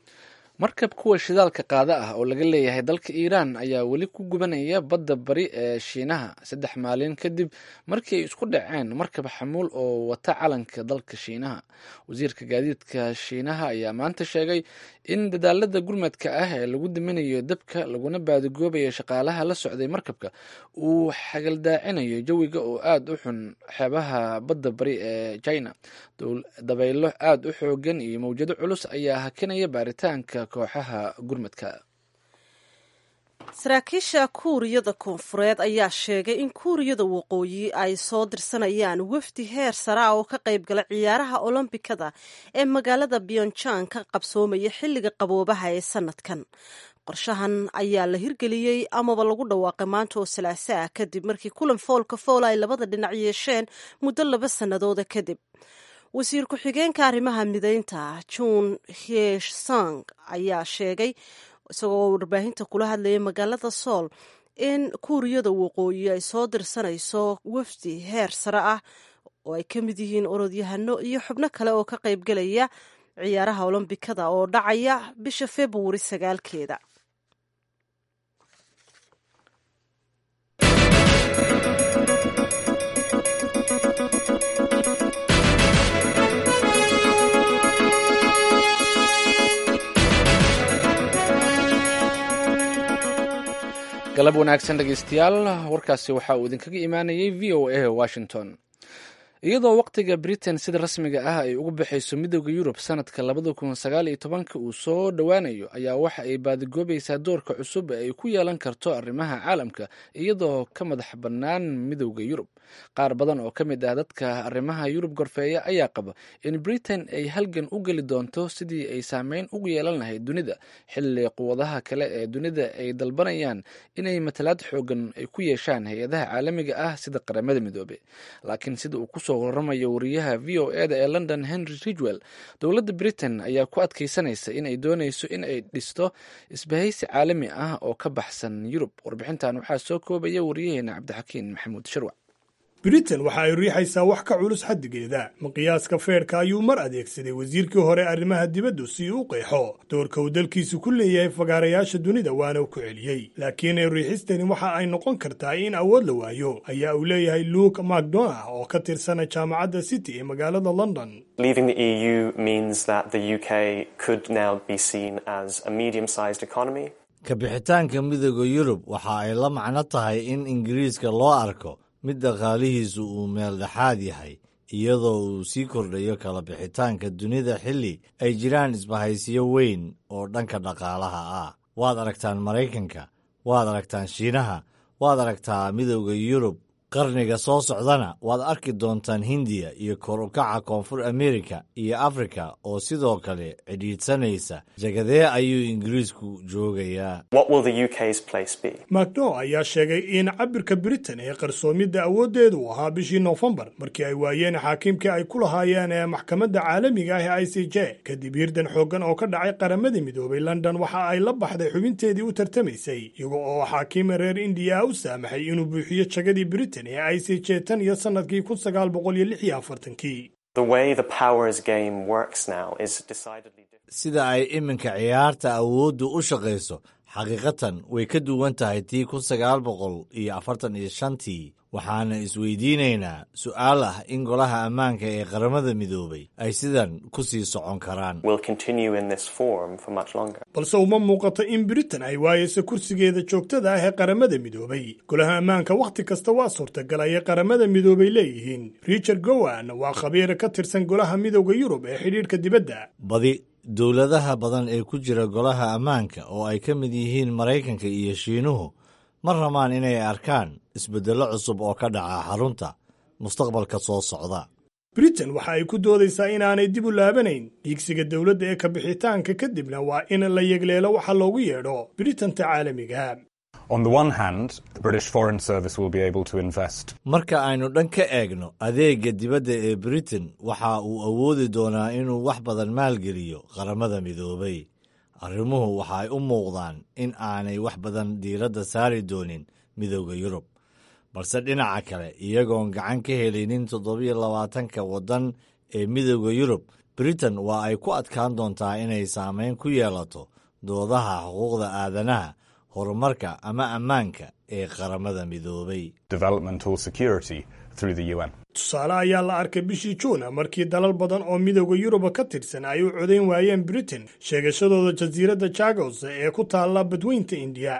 markab kuwa shidaalka qaada ah oo laga leeyahay dalka iiraan ayaa weli ku gubanaya badda bari ee shiinaha saddex maalin kadib markii ay isku dhaceen markab xamuul oo wata calanka dalka shiinaha wasiirka gaadiidka shiinaha ayaa maanta sheegay in dadaalada gurmadka ah ee lagu diminayo dabka laguna baadigoobayo shaqaalaha la socday markabka uu xagaldaacinayo jawiga oo aada u xun xeebaha badda bari ee china dabaylo aada u xoogan iyo mawjado culus ayaa hakinaya baaritaanka kooxaha gurmadka saraakiisha kuuriyada koonfureed ayaa sheegay in kuuriyada waqooyi ay soo dirsanayaan wafdi heer sare ah oo ka qayb gala ciyaaraha olombikada ee magaalada byonjang ka qabsoomaya xilliga qaboobaha ee sanadkan qorshahan ayaa la hirgeliyey amaba lagu dhawaaqay maanta oo salaaso ah kadib markii kulan foolka fool ay labada dhinac yeesheen muddo laba sannadooda kadib wasiir ku-xigeenka arrimaha mideynta jun hiesang ayaa sheegay isagoo warbaahinta kula hadlayay magaalada sool in kuuriyada waqooyi ay soo dirsanayso wafdi heer sare ah oo ay ka mid yihiin orodyahano iyo xubno kale oo ka qaybgelaya ciyaaraha olombikada oo dhacaya bisha februari sagaalkeeda galab wanaagsan dhegeystayaal warkaasi waxa uu idinkaga imaanayay v o a washington iyadoo waqtiga britain sida rasmiga ah ay ugu baxayso midooda yurub sanadka labada kun sagaal iyo tobanka uu soo dhowaanayo ayaa waxa ay baadigoobaysaa doorka cusub ee ay ku yeelan karto arrimaha caalamka iyadoo ka madax bannaan midooda yurub qaar badan oo ka mid ah dadka arrimaha yurub gorfeeya ayaa qaba in britain ay halgan u geli doonto sidii ay saameyn ugu yeelan lahayd dunida xilli quwadaha kale ee dunida ay dalbanayaan inay matalaad xoogan ay ku yeeshaan hay-adaha caalamiga ah sida qaramada midoobe laakiin sida uu kusoo waramayo wariyaha v o e da ee london henry ridwell dowladda britain ayaa ku adkeysanaysa in ay dooneyso in ay dhisto isbahaysi caalami ah oo ka baxsan yurub warbixintan waxaa soo koobaya wariyaheena cabdixakiin maxamuud sharwac britain waxa ay riixaysaa wax ka culus xaddigeeda miqyaaska feerka ayuu mar adeegsaday wasiirkii hore arrimaha dibaddu si uu u qeexo doorka uu dalkiisu ku leeyahay fagaarayaasha dunida waana uu ku celiyey laakiin riixistani waxa ay noqon kartaa in awood la waayo ayaa uu leeyahay luke macdonah oo ka tirsana jaamacadda city ee magaalada london ka bixitaanka midooda yurub waxa ay la macno tahay in ingiriiska loo arko mid dhaqaalihiisu uu meel dhexaad yahay iyadoo uu sii kordhayo kala bixitaanka dunida xilli ay jiraan isbahaysiyo weyn oo dhanka dhaqaalaha ah. waad aragtaan maraykanka, waad aragtaan shiinaha, waad aragtaa midowda yurub. qarniga soo socdana waad arki doontaan hindiya iyo kor u kaca koonfur amerika iyo afrika oo sidoo kale cidhiidhsanaysa. jagadee ayuu ingiriisku joogayaa? macdo ayaa sheegay in cabirka britain ee qarsoomidda awooddeedu ahaa bishii noofembar markii ay waayeen xaakiimkii ay ku lahaayeen ee maxkamadda caalamiga ah ee i c j kadib hirdan xooggan oo ka dhacay qaramada midoobay. london waxa ay la baxday xubinteedii u tartamaysay iyaga oo xaakiima reer indiya u saamaxay inuu buuxiyo jagadii britain ee i c j tan iyo sanadkii kun sagaal boqol iyo lix iyo afartankii. sida ay iminka ciyaarta awooddu u shaqayso xaqiiqatan way ka duwan tahay tii kun sagaal boqol iyo afartan iyo shantii. waxaana isweydiinaynaa su'aal ah in golaha ammaanka ee qaramada midoobay ay sidan ku sii socon karaan. balse uma muuqato in britain ay waayeyso kursigeeda joogtada ah ee qaramada midoobay. golaha ammaanka wakhti kasta waa suurtagal ayay qaramada midoobay leeyihiin. richard gowan waa khabiir ka tirsan golaha midowda yurub ee xidhiidhka dibadda. badi dowladaha badan ee ku jira golaha ammaanka oo ay ka mid yihiin maraykanka iyo shiinuhu ma rabaan inay arkaan isbeddello cusub oo ka dhaca xarunta mustaqbalka soo socda. britain waxa ay ku doodaysaa inaanay dib u laabanayn dhiigsiga dowladda ee kabixitaanka kadibna waa in la yegleelo waxa loogu yeedho britanta caalamiga. marka aynu dhan ka eegno adeegga dibadda ee britain waxa uu awoodi doonaa inuu wax badan maalgeliyo qaramada midoobay. arrimuhu waxa ay u muuqdaan in aanay wax badan diiradda saari doonin midowda yurub, balse dhinaca kale iyagoon gacan ka helaynin toddobiyo labaatanka waddan ee midowda yurub, britain waa ay ku adkaan doontaa inay saamayn ku yeelato doodaha xuquuqda aadanaha, horumarka ama ammaanka ee qaramada midoobay. tusaale ayaa la arkay bishii juun markii dalal badan oo midowda yuruba ka tirsan ay u codayn waayeen britain sheegashadooda jasiiradda jagos ee ku taalla badweynta indiya.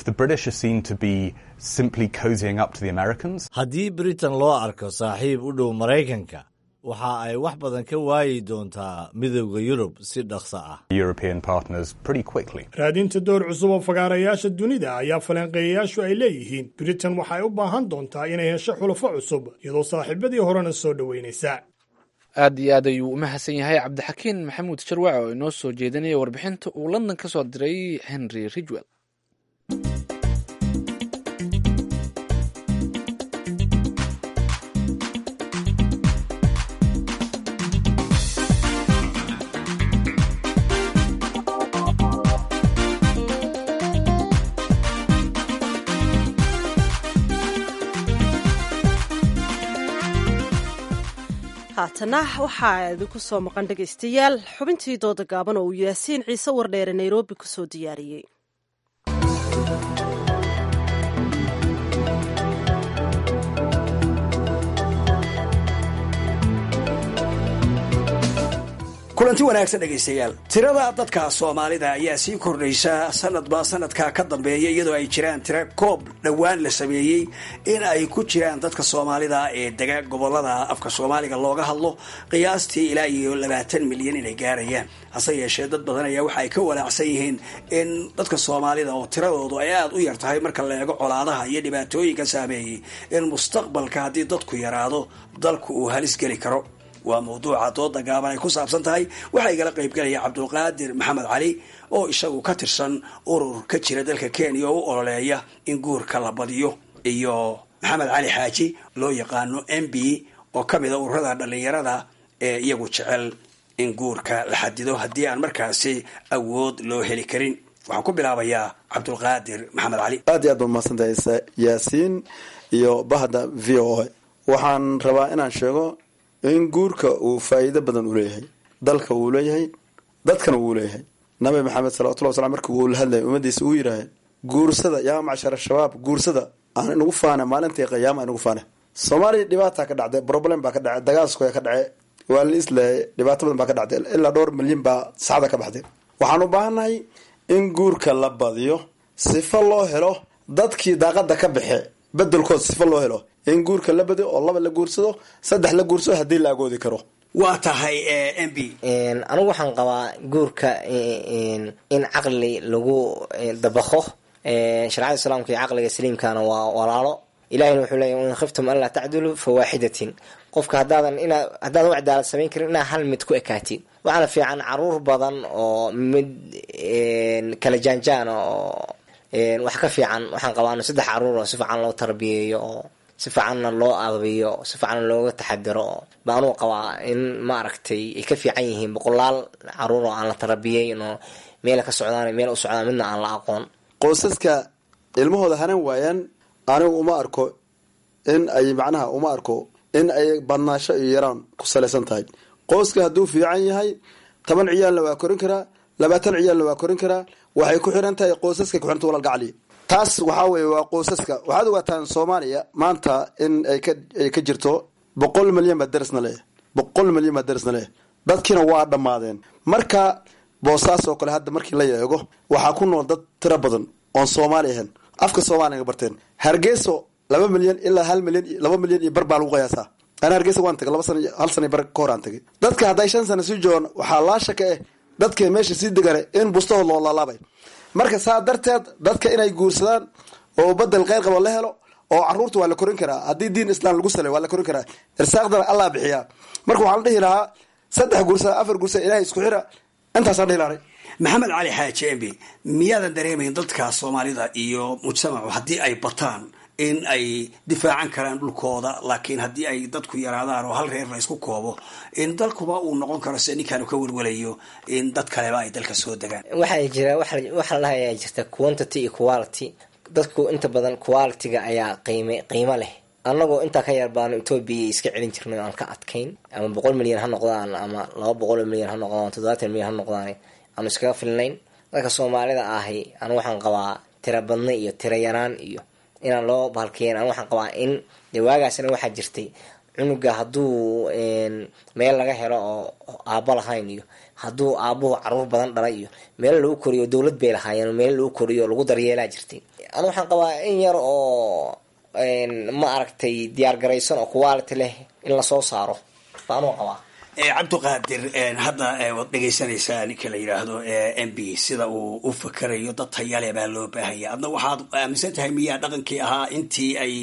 haddii britain loo arko saaxiib u dhow maraykanka, waxa ay wax badan ka waayi doontaa midowda yurub si dhaqso ah. raadinta door cusub oo fagaarayaasha dunida ayaa falanqeeyayaashu ay leeyihiin britain waxay u baahan doontaa inay hesho xulafo cusub iyadoo saaxiibadii horena soo dhoweynaysa. aad iyo aad ayuu u mahadsan yahay cabdixakiin maxamuud sharwac oo inoo soo jeedinaya warbixinta uu london ka soo diray henry ridwell. haatana waxaa idinku soo maqan dhegaystayaal xubintii dooda gaaban oo uu yaasiin ciise wardheere nairobi ku soo diyaariyey. kulanti wanaagsan dhegaystayaal. tirada dadka soomaalida ayaa sii kordhaysa sanadba sanadka ka dambeeya iyadoo ay jiraan tira koob dhowaan la sameeyey in ay ku jiraan dadka soomaalida ee dega gobolada afka soomaaliga looga hadlo qiyaastii ilaa iyo labaatan milyan inay gaarayaan. hase yeeshee dad badan ayaa waxa ay ka walaacsan yihiin in dadka soomaalida oo tiradoodu ay aada u yar tahay marka la eego colaadaha iyo dhibaatooyinka saameeyey in mustaqbalka haddii dadku yaraado dalku uu halis geli karo. waa mawduuca dooda gaaban ay ku saabsan tahay. waxaa igala qaybgelaya cabdulqaadir maxamed cali oo isagu ka tirsan urur ka jira dalka kenya oo u ololeeya in guurka la badiyo, iyo maxamed cali xaaji loo yaqaano m b oo ka mid a ururada dhallinyarada ee iyagu jecel in guurka la xadido haddii aan markaasi awood loo heli karin. waxaan ku bilaabayaa cabdulqaadir maxamed cali. aad iyo aad ba mahadsantahay yaasiin iyo bahda v o a. waxaan rabaa inaan sheego in guurka uu faa'iido badan u leeyahay, dalka uu leeyahay, dadkana uu leeyahay. nabi maxamed salawatullahi wasalam markii uu la hadlayay ummadiisa uu yidhaahay guursada yaa macshar shabaab, guursada aan inagu faana maalintii qiyaama inagu faana. soomaaliya dhibaata ka dhacday, problem baa ka dhacay, dagaalskoya ka dhacay, waa la isleeyay, dhibaato badan baa ka dhacday, ilaa dhowr milyan baa saxda ka baxday. waxaan u baahannahay in guurka la badiyo sifo loo helo dadkii daaqada ka baxe bedelkood sifo loo helo in guurka la bado oo laba la guursado saddex la guursado haddii la agoodi karo. waa tahay m b anigu waxaan qabaa guurka in caqli lagu dabaqo sharciyada islaamka iyo caqliga saliimkana waa walaalo. ilahina wuxuu leeyahy in khiftum an laa tacdulu fawaaxidatin, qofka haddaadan inaa haddaadan u cadaalad samayn karin inaa hal mid ku ekaatid. waxaana fiican caruur badan oo mid kala jaanjaana oo wax ka fiican waxaan qabaa saddex caruur oo si fiican loo tarbiyeeyo oo si fiicanna loo aabiyo si fiican looga taxadiro baanu qabaa in ma aragtay ay ka fiican yihiin boqolaal caruur oo aan la tarbiyeyn oo meel ka socdaan meel u socdaan midna aan la aqoon. qoysaska ilmahooda hanan waayaan anigu uma arko in ay macnaha uma arko in ay badnaasho iyo yaraan ku salaysan tahay. qoyska hadduu fiican yahay toban ciyaalna waa korin karaa, labaatan ciyaalna waa korin karaa. waxay ku xiran tahay qoysaska ku xiranta walal gacli. taas waxaa weeye waa qoysaska. waxaad ogaataan Soomaaliya maanta in ay ka ay ka jirto boqol milyan baa darisna leh boqol milyan baa darisna leh dadkiina waa dhammaadeen. marka boosaas oo kale hadda markii la yeego waxaa ku nool dad tiro badan oon Soomaali ahayn afka Soomaaliga barteen. Hargeyso laba milyan ilaa hal milyan laba milyan iyo bar baa lagu qiyaasaa. ana Hargeysa waan tagay laba sano hal sano bar ka hor aan tagay. dadka hadday shan sano sii joogaan waxaa la shaka ah dadka meesha sii deganay in bustahooda loo laalaabay. marka saa darteed dadka inay guursadaan oo badal qeyr qabo la helo oo caruurta waa la korin karaa haddii diin islaam lagu salay waa la korin karaa. irsaaqdana Allah bixiya. marka waxaan dhihi lahaa saddex guursada afar guursada ilaahay isku xira intaasaan dhihi lahaa. maxamed cali xaaji embi miyaadan dareemayn dadka Soomaalida iyo mujtamacu haddii ay bataan in ay difaacan karaan dhulkooda, laakiin haddii ay dadku yaraadaan oo hal reer la isku koobo in dalkuba uu noqon karo si ninkan ka welwelayo in dad kaleba ay dalka soo degaan. waxaa jira waxa la hayaa jirta quantity iyo quality. dadku inta badan quality-ga ayaa qiime qiimo leh. annagoo intaa ka yar baan Ethiopia iska celin jirnay aan ka adkayn ama boqol milyan ha noqdaan ama laba boqol milyan ha noqdaan toddobaatan milyan ha noqdaan aan iska filnayn. dadka Soomaalida ahi anigu waxaan qabaa tira badna iyo tira yaraan iyo inaan loo baalkeen. anigu waxaan qabaa in waagaasna waxaa jirtay cunuga hadduu meel laga helo oo aabbo lahayn iyo hadduu aabbuhu caruur badan dhalay iyo meel lagu koriyo dowlad bay lahaayeen meel lagu koriyo lagu daryeelaa jirtay. anigu waxaan qabaa in yar oo ma aragtay diyaar garaysan oo quality leh in la soo saaro baanu qabaa. cabdiqaadir hadda waad dhegaysanaysaa ninka la yidhaahdo m b sida uu u fakarayo dad tayale baa loo baahanya. adna waxaad aaminsan tahay miyaa dhaqankii ahaa intii ay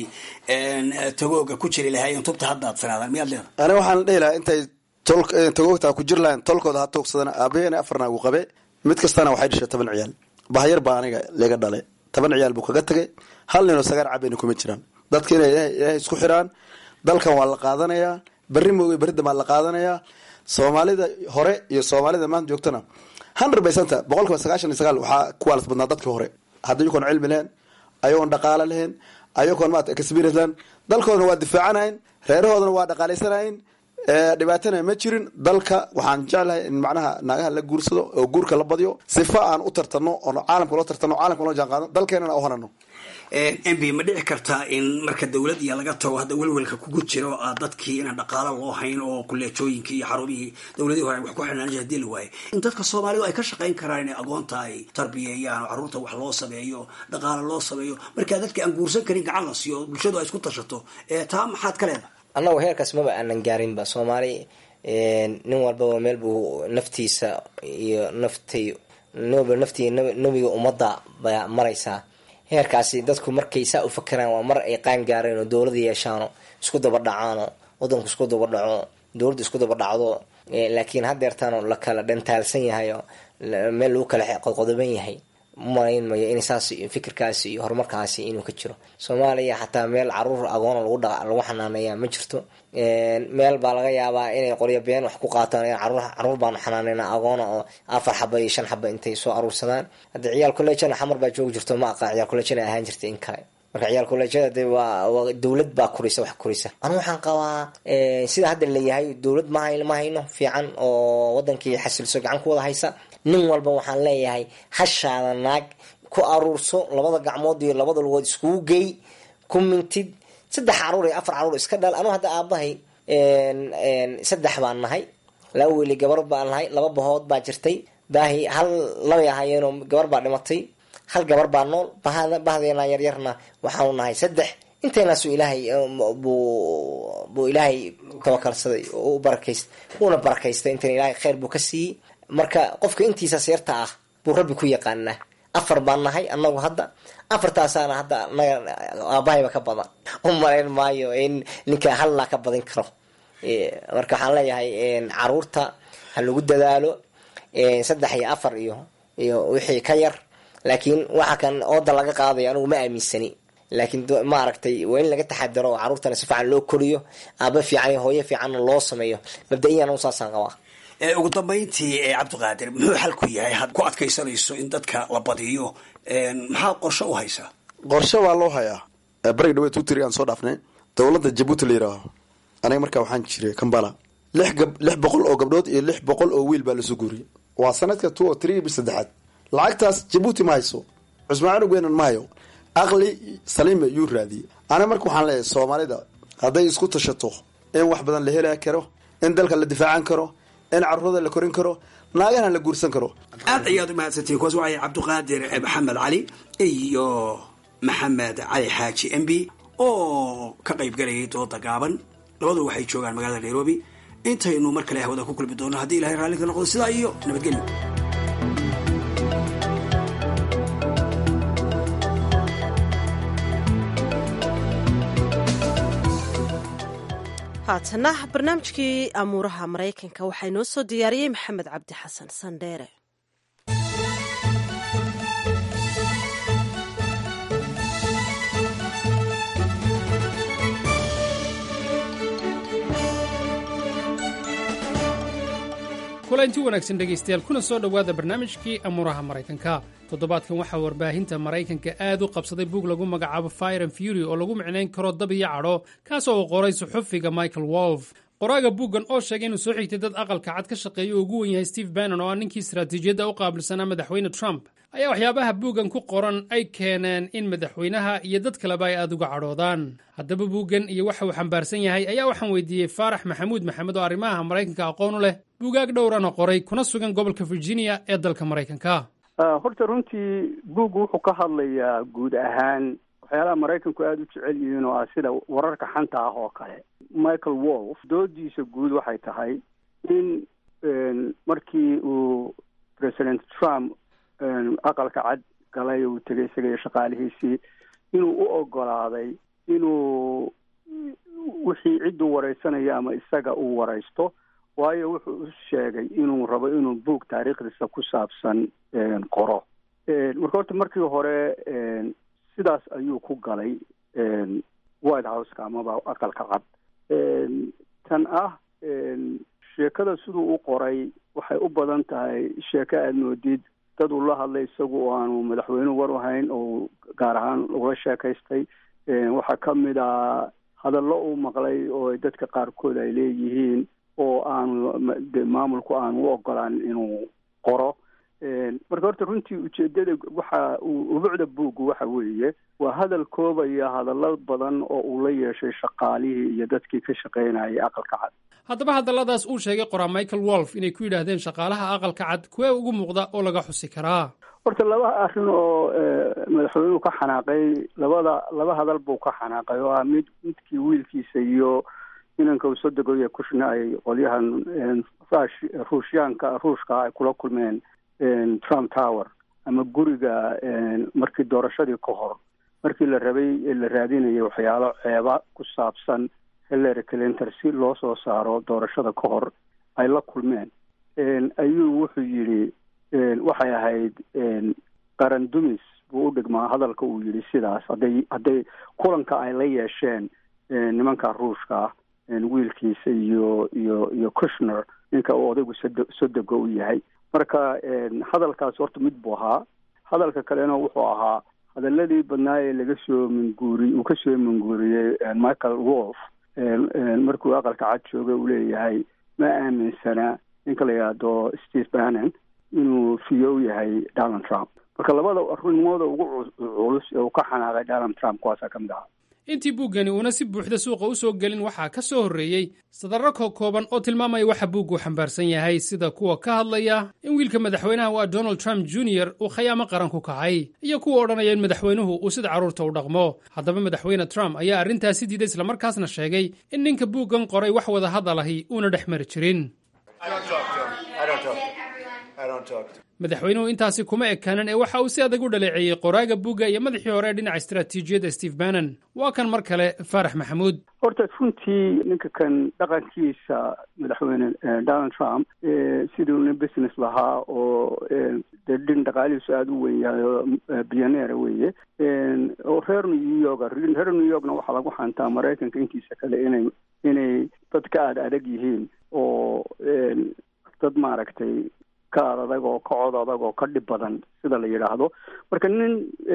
tagooga ku jiri lahaayeen tubta haddaad sanaadaan miyaad leedahay? aniga waxaan dhihi lahaa intay tagoogtaa ku jiri lahayn tolkooda ha toogsadana aabaheena afarna uu qabe mid kastana waxay dhashay toban ciyaal. bahyar baa aniga laga dhalay toban ciyaal buu kaga tagay hal ninoo sagaar cabayna kuma jiraan. dadka inay ilaahay isku xiraan dalkan waa la qaadanayaa berri mooge berrida maa la qaadanayaa. Soomaalida hore iyo Soomaalida maanta joogtana hundred percent boqolkiiba sagaashan iyo sagaal waxaa kuwaalas badnaa dadkii hore haddii ayagoon cilmi lahayn ayagoon dhaqaalo lahayn ayagoon maata experience lahayn dalkoodana waa difaacanayn reerahoodana waa dhaqaalaysanaayn dhibaatana ma jirin. dalka waxaan jeclahay in macnaha naagaha la guursado oo guurka la badiyo sifa aan u tartano oo caalamka loo tartano caalamka loo jaan qaado dalkeenana u hanano. m b ma dhici kartaa in marka dawlad iyo laga tago hadda welwelka kugu jiro dadkii inaan dhaqaalo loo hayn oo kuleejooyinkii iyo xarumihii dawladii hore wax ku xirnaan jiray hadii la waayo in dadka Soomaalidu ay ka shaqayn karaan inay agoonta ay tarbiyeeyaan oo caruurta wax loo sameeyo dhaqaalo loo sameeyo marka dadka aan guursan karin gacan la siiyo bulshadu ay isku tashato ee taa maxaad ka leedahay? annagu heerkaas maba aanan gaarinba. Soomaali nin walba meel buu naftiisa iyo naftay nooba naftii nabiga ummadda baa maraysaa. heerkaasi dadku markay saa u fakaraan waa mar ay qaan gaareen oo dowlad yeeshaan isku daba dhacaan wadanku isku daba dhaco dowladda isku daba dhacdo. laakiin haddeertaan la kala dhantaalsan yahay oo meel lagu kala qodoban yahay malayn mayo in saas fikirkaasi iyo horumarkaasi inuu ka jiro. Soomaaliya xataa meel caruur agoon lagu dhaqa lagu xanaaneeyaa ma jirto. meel baa laga yaabaa inay qoryo been wax ku qaataan caruur caruur baan xanaaneynaa agoon oo afar xaba iyo shan xaba intay soo aruursadaan. hadda ciyaal kolleejana xamar baa joog jirto ma aqaan ciyaal kolleejana ahaan jirtay in kale. marka ciyaal kolleejada waa dawlad baa kurisa wax kurisa. anigu waxaan qabaa sida hadda la yahay dawlad ma hayno ma hayno fiican oo wadankii xasilso gacan ku wada haysa. nin walba waxaan leeyahay hashaada naag ku aruurso labada gacmood iyo labada lugood iskugu geey ku mintid saddex caruur iyo afar caruur iska dhal. anigu hadda aabahay saddex baan nahay laba weli gabar baan nahay laba bahood baa jirtay baahi hal laba yahaayeenoo gabar baa dhimatay hal gabar baa nool bahda bahdeena yaryarna waxaanu nahay saddex inteenaasu ilaahay buu buu ilaahay tawakalsaday oo u barakaystay uuna barakaystay intan ilaahay khayr buu ka siiyey marka qofka intiisa seerta ah buu rabbi ku yaqaanaa afar baan nahay anagu hadda afartaasaana hadda naga aabahayba ka badan u malayn maayo in ninka halla ka badin karo marka waxaan leeyahay caruurta ha lagu dadaalo saddex iyo afar iyo iyo wixii ka yar laakiin waxa kan ooda laga qaadayo anigu ma aaminsani laakiin ma aragtay waa in laga taxadaro caruurtana si fiican loo koriyo aaba fiican iyo hooyo fiican loo sameeyo mabda'iyan uu saasaan qabaa ugu dambayntii cabdiqaadir muxuu xal ku yahay had ku adkaysanayso in dadka la badiyo maxaa qorshe u haysaa qorshe waa loo hayaa bari dhawe two three aan soo dhaafnay dowladda Djibouti la yiraahdo aniga markaa waxaan jiray Kampala lix gab lix boqol oo gabdhood iyo lix boqol oo wiil baa la soo guuriyay waa sanadka two or three bis saddexaad lacagtaas Djibouti ma hayso Cusmaan Ugeena ma hayo aqli saliim yu raadi ana markaa waxaan leeyahay Soomaalida haday isku tashato in wax badan la heli karo in dalka la difaacan karo in carruurda la korin karo naagana la guursan karo aad ayaad u mahadsantiin kuwaas waxay cabdiqaadir maxamed cali iyo maxamed cali xaaji M B oo ka qayb galayay dooda gaaban labadu waxay joogaan magaalada Nairobi intaynu mar kale hawada ku kulmi doono haddii ilaahay raalli ka noqdo sidaa iyo nabadgelyo haatana barnaamijkii amuuraha maraykanka waxaa inoo soo diyaariyey maxamed cabdi xasan sandheere kulanti wanaagsan dhegaystayaal kuna soo dhowaada barnaamijkii amuuraha maraykanka toddobaadkan waxaa warbaahinta maraykanka aad u qabsaday buug lagu magacaabo fire and fury oo lagu micnayn karo dab iyo cadho kaasoo uu qoray suxufiga michael wolf qoraaga buuggan oo sheegay inuu soo xigtay dad aqalka cad ka shaqeeya oo ugu wen yahay steve bannon oo ah ninkii istaraatiijiyadda u qaabilsanaa madaxweyne trump ayaa waxyaabaha buuggan ku qoran ay keeneen in madaxweynaha iyo dad kaleba ay aad uga cadhoodaan haddaba buuggan iyo waxa uu xambaarsan yahay ayaa waxaan weydiiyey faarax maxamuud maxamed oo arrimaha maraykanka aqoon u leh buugaag dhowrana qoray kuna sugan gobolka virginia ee dalka maraykanka horta runtii buuggu wuxuu ka hadlayaa guud ahaan waxyaalaha maraykanku aada u jecel yihiin oo ah sida wararka xanta ah oo kale michael wolf doodiisa guud waxay tahay in markii uu president trump aqalka cad galay uu tegay isaga iyo shaqaalihiisii inuu u ogolaaday inuu wixii cidduu wareysanaya ama isaga uu wareysto waayo wuxuu u sheegay inuu rabo inuu buug taariikhdiisa ku saabsan qoro marka horta markii hore sidaas ayuu ku galay white houseka amaba aqalka cad tan ah sheekada siduu u qoray waxay u badan tahay sheeko aada moodid dad uu la hadlay isagu oo aanu madaxweynuhu war u hayn oo gaar ahaan ula sheekaystay waxaa ka mid a hadallo uu maqlay oo dadka qaarkood ay leeyihiin oo aanu maamulku aanu u ogolaan inuu qoro marka horta runtii ujeedada waxa uu ubucda buuggu waxa weeye waa hadal koobaya hadallo badan oo uu la yeeshay shaqaalihii iyo dadkii ka shaqaynayay aqalka cad haddaba hadalladaas uu sheegay qoraa michael wolf inay ku yidhaahdeen shaqaalaha aqalka cad kuwee ugu muuqda oo laga xusi karaa horta laba arrin oo madaxweynuhu ka xanaaqay labada laba hadal buu ka xanaaqay oo ah mid midkii wiilkiisa iyo inanka uu soo degoya kushna ay qolyahan ruushyaanka ruushka ay kula kulmeen trump tower ama guriga markii doorashadii ka hor markii la rabay la raadinayay waxyaalo ceeba ku saabsan hillary clinton si loo soo saaro doorashada ka hor ay la kulmeen ayuu wuxuu yidhi waxay ahayd qaran dumis buu u dhigmaa hadalka uu yidhi sidaas hadday hadday kulanka ay la yeesheen nimanka ruushka ah wiilkiisa iyo iyo iyo kushner ninka uu odaygu sodego u yahay marka hadalkaas horta mid buu ahaa hadalka kalena wuxuu ahaa hadaladii badnaa ee laga soo minguuri uu kasoo minguuriyey michael wolf markuu aqalka cad joogay uu leeyahay ma aaminsana ninka la yidhaahdo steve bannon inuu fiyow yahay donald trump marka labada arrimooda ugu culus ee uu ka xanaaqay donald trump kuwaasaa ka mid ahaa intii buuggani uuna si buuxda suuqa u soo gelin waxaa ka soo horreeyey sadarro kookooban oo tilmaamaya waxa buuggu xambaarsan yahay sida kuwa ka hadlaya in wiilka madaxweynaha waa donald trump junior uu khayaamo qaran ku kacay iyo kuwa odhanaya in madaxweynuhu uu sida carruurta u dhaqmo haddaba madaxweyne trump ayaa arrintaasi diiday islamarkaasna sheegay in ninka buuggan qoray wax wada hadalahi uuna dhex mari jirin madaxweynuhu intaasi kuma ekaanan ee waxa uu si adag u dhaleeceeyey qoraaga buugga iyo madaxii hore ee dhinaca istaraatiijiyadda steve bannon waa kan mar kale faarax maxamuud horta runtii ninka kan dhaqankiisa madaxweyne donald trump siduu nin business lahaa oo dee dhin dhaqaalihiisu aada u weyn yahay oo bilyaneera weeye oo reer new york reer new yorkna waxaa lagu xantaa maraykanka intiisa kale inay inay dad ka aada adag yihiin oo dad maaragtay ka ad adag oo ka cod adag oo ka dhib badan sida la yidhaahdo marka nin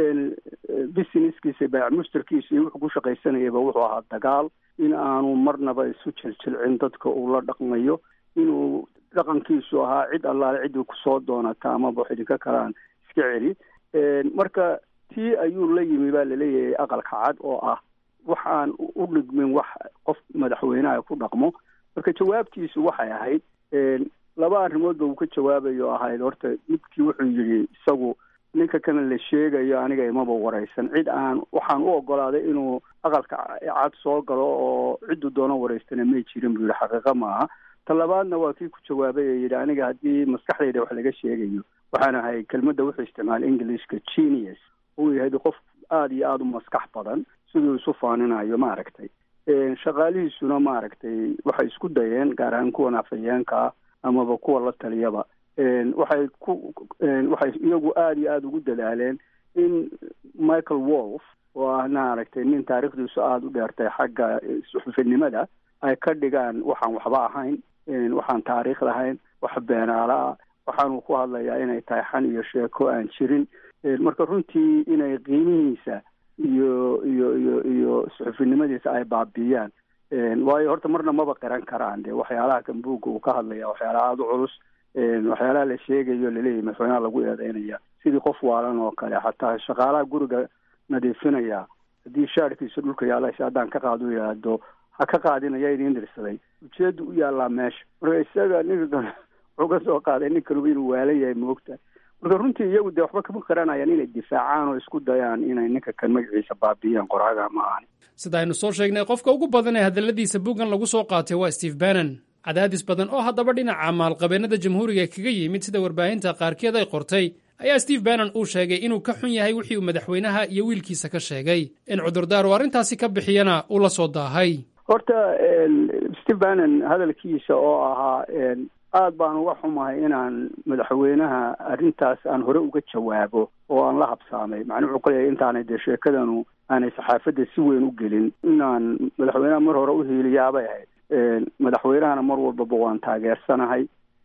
businesskiisa baac mushtarkiisa iyo wuxuu ku shaqaysanayaba wuxuu ahaa dagaal in aanu marnaba isu jiljilcin dadka uu la dhaqmayo inuu dhaqankiisu ahaa cid allaale ciddii kusoo doonata amaba wax idinka kalaan iska celi marka tii ayuu la yimi baa laleeyahay aqalka cad oo ah waxaan u dhigmin wax qof madaxweynaha ku dhaqmo marka jawaabtiisu waxay ahayd laba arrimoodba uu ka jawaabayo ahayd horta midkii wuxuu yidhi isagu ninka kana la sheegayo aniga imaba waraysan cid aan waxaan u ogolaaday inuu aqalka cad soo galo oo cidduu doono waraystana may jirin buu yidhi xaqiiqa maaha ta labaadna waa kii ku jawaabay ee yidhi aniga haddii maskaxdayda wax laga sheegayo waxaan ahay kelmadda wuxuu isticmaalay englishka genius uu yahay qof aada iyo aada u maskax badan siduu isu faaninayo maaragtay shaqaalihiisuna maaragtay waxay isku dayeen gaar ahaan kuwan afhayeenka amaba kuwa la taliyaba waxay ku waxay iyagu aada iyo aada ugu dadaaleen in michael wolf oo ah maaragtay nin taariikhdiisu aada u dheertay xagga suxufinimada ay ka dhigaan waxaan waxba ahayn waxaan taariikh lahayn wax beenaala ah waxaanuu ku hadlayaa inay tahay xan iyo sheeko aan jirin marka runtii inay qiimihiisa iyo iyo iyo iyo suxufinimadiisa ay baabiiyaan waayo horta marna maba qiran karaan de waxyaalaha kan buugga uu ka hadlaya waxyaalaha aada u culus waxyaalaha la sheegayo laleeyahay madaxweynaha lagu eedeynaya sidii qof waalan oo kale xataa shaqaalaha guriga nadiifinaya haddii shaarkiisa dhulka yaalaysa haddaan ka qaado yidhaahdo ha ka qaadinaya idiin dirsaday ujeeda u yaallaa meesha marka isaga ninka wuxuu ka soo qaaday nin kaluba inuu waalan yahay moogta marka runtii iyagu dee waxba kama qaranayaan inay difaacaan oo isku dayaan inay ninka kan magaciisa baabiyaan qoraaga ma ahan sida aynu soo sheegnay qofka ugu badan ee hadalladiisa buuggan lagu soo qaatay waa steve bannon cadaadis badan oo haddaba dhinaca maalqabeennada jamhuuriga kaga yimid sida warbaahinta qaarkeed ay qortay ayaa steve bannon uu sheegay inuu ka xun yahay wixii uu madaxweynaha iyo wiilkiisa ka sheegay in cudurdaar uu arrintaasi ka bixiyana uu la soo daahay horta steve bannon hadalkiisa oo ahaa aad baan uga xumahay inaan madaxweynaha arrintaas aan hore uga jawaabo oo aan la habsaamay macnuu wuxuu kuleeyahay intaanay dee sheekadanu aanay saxaafadda si weyn u gelin inaan madaxweynaha mar hore u hiiliyaabay ahayd madaxweynahana mar walbaba waan taageersanahay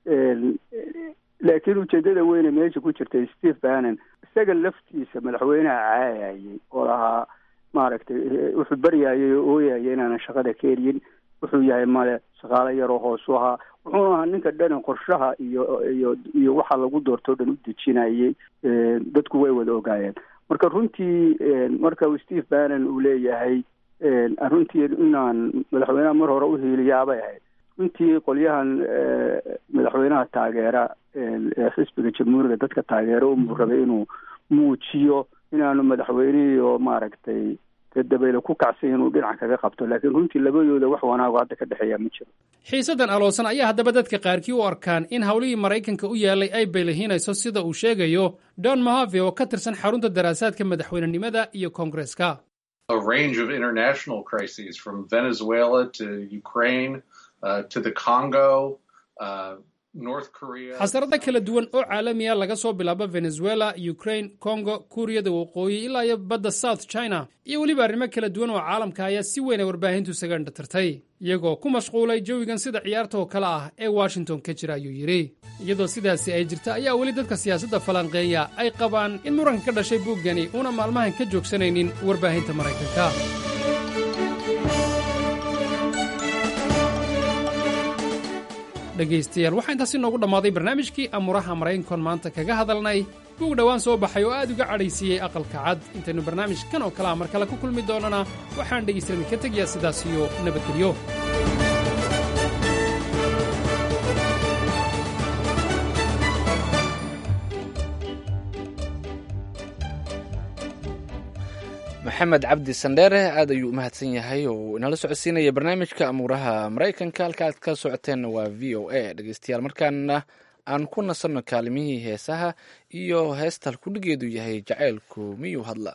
laakiin ujeedada weyne meesha ku jirtay steve bannon isaga laftiisa madaxweynaha caayayay oo lahaa maaragtay wuxuu baryayay oo ooyayay inaanan shaqada ka eryin wuxuu yahay male shaqaalo yaroo hoosu ahaa wuxuuna ahaa ninka dhani qorshaha iyo iyo iyo waxa lagu doortoo dhan u dejinayay dadku way wada ogaayeen marka runtii marka steve bannon uu leeyahay runtii inaan madaxweynaha mar hore u hiiliyaabay ahayd runtii qolyahan madaxweynaha taageera xisbiga jamhuuriga dadka taageera u rabay inuu muujiyo inaanu madaxweynihii oo maaragtay dabayla ku kacsan inuu dhinac kaga qabto laakiin runtii labadooda wax wanaago hadda ka dhexeeya ma jiro xiisadan aloosan ayaa haddaba dadka qaarkii u arkaan in howlihii maraykanka u yaalay ay baylahiinayso sida uu sheegayo don mahave oo ka tirsan xarunta daraasaadka madaxweynenimada iyo koongareska a range of international crises from Venezuela to Ukraine uh, to the Congo uh, xasarada kala duwan oo caalamiya laga soo bilaabo venezuela ukraine congo kuuriyada waqooyi ilaa iyo badda south china iyo weliba arrimo kala duwan oo caalamka ayaa si weyn ay warbaahintu isaga indhatirtay iyagoo ku mashquulay jawigan sida ciyaarta oo kale ah ee washington ka jira ayuu yidhi iyadoo sidaasi ay jirta ayaa weli dadka siyaasadda falanqeeya ay qabaan in muranka ka dhashay buuggani uuna maalmahan ka joogsanaynin warbaahinta maraykanka dhegaystayaal waxaa intaasi noogu dhammaaday barnaamijkii amuuraha maraykankoon maanta kaga hadalnay buug dhowaan soo baxay oo aad uga cadhaysiiyey aqalka cad. intaynu barnaamijkan oo kalea mar kale ku kulmi doonana waxaan dhegaystayaal ka tegayaa sidaas iyo nabadgelyo. maxamed cabdi sandheere aad ayuu u mahadsan yahay oo uu inala socodsiinaya barnaamijka amuuraha maraykanka. halka aad ka socoteenna waa v o a dhegeystayaal. markaana aan ku nasanno kaalimihii heesaha iyo heestal kudhigeedu yahay jacaylku miyuu hadla.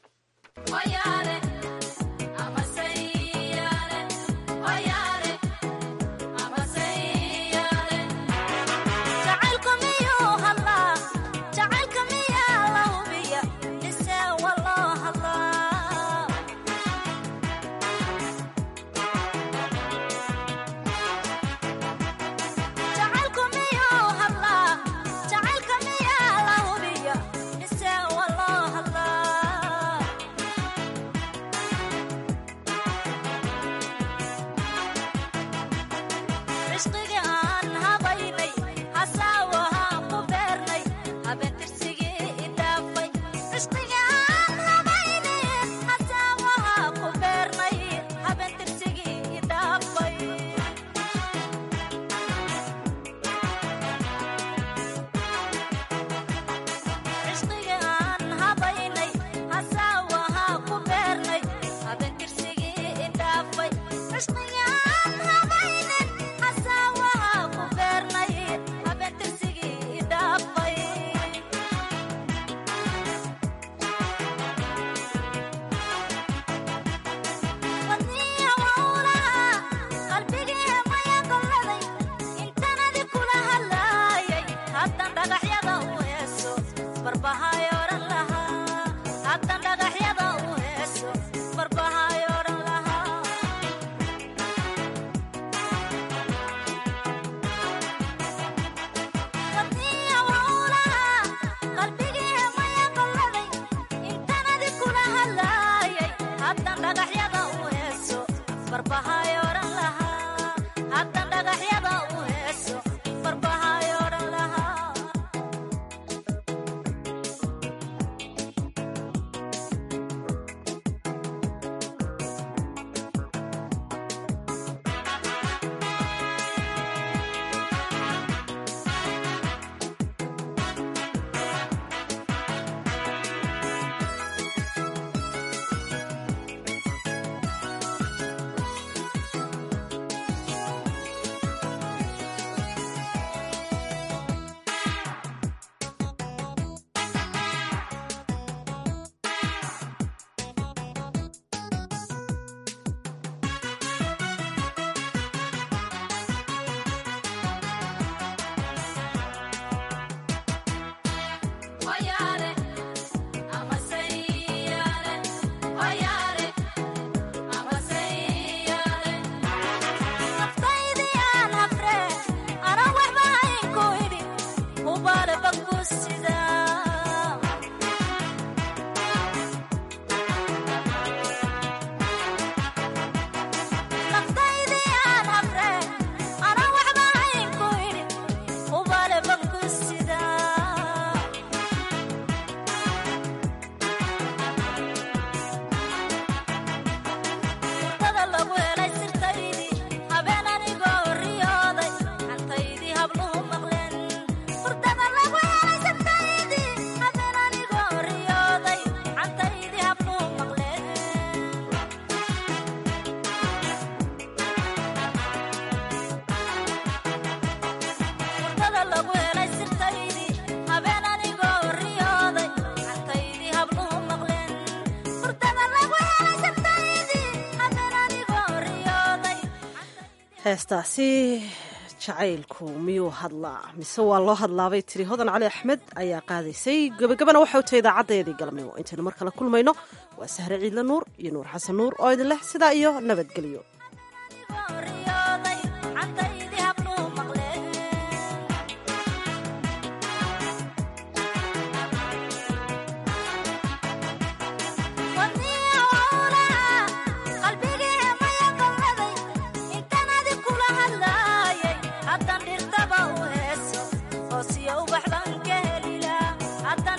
heestaasi jacaylku miyuu hadlaa mise waa loo hadlaabay tiri hodan cali axmed ayaa qaadaysay gabagabana waxay u tahay idaacadeedii galabnimo intaynu mar kale kulmayno waa sahre ciidla nuur iyo nuur xasan nuur oo idin leh sidaa iyo nabadgelyo Hasta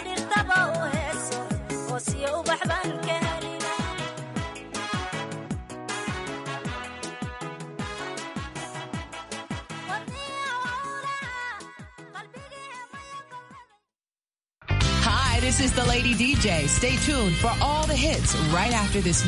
Hi, this is the Lady D J. Stay tuned for all the hits right after this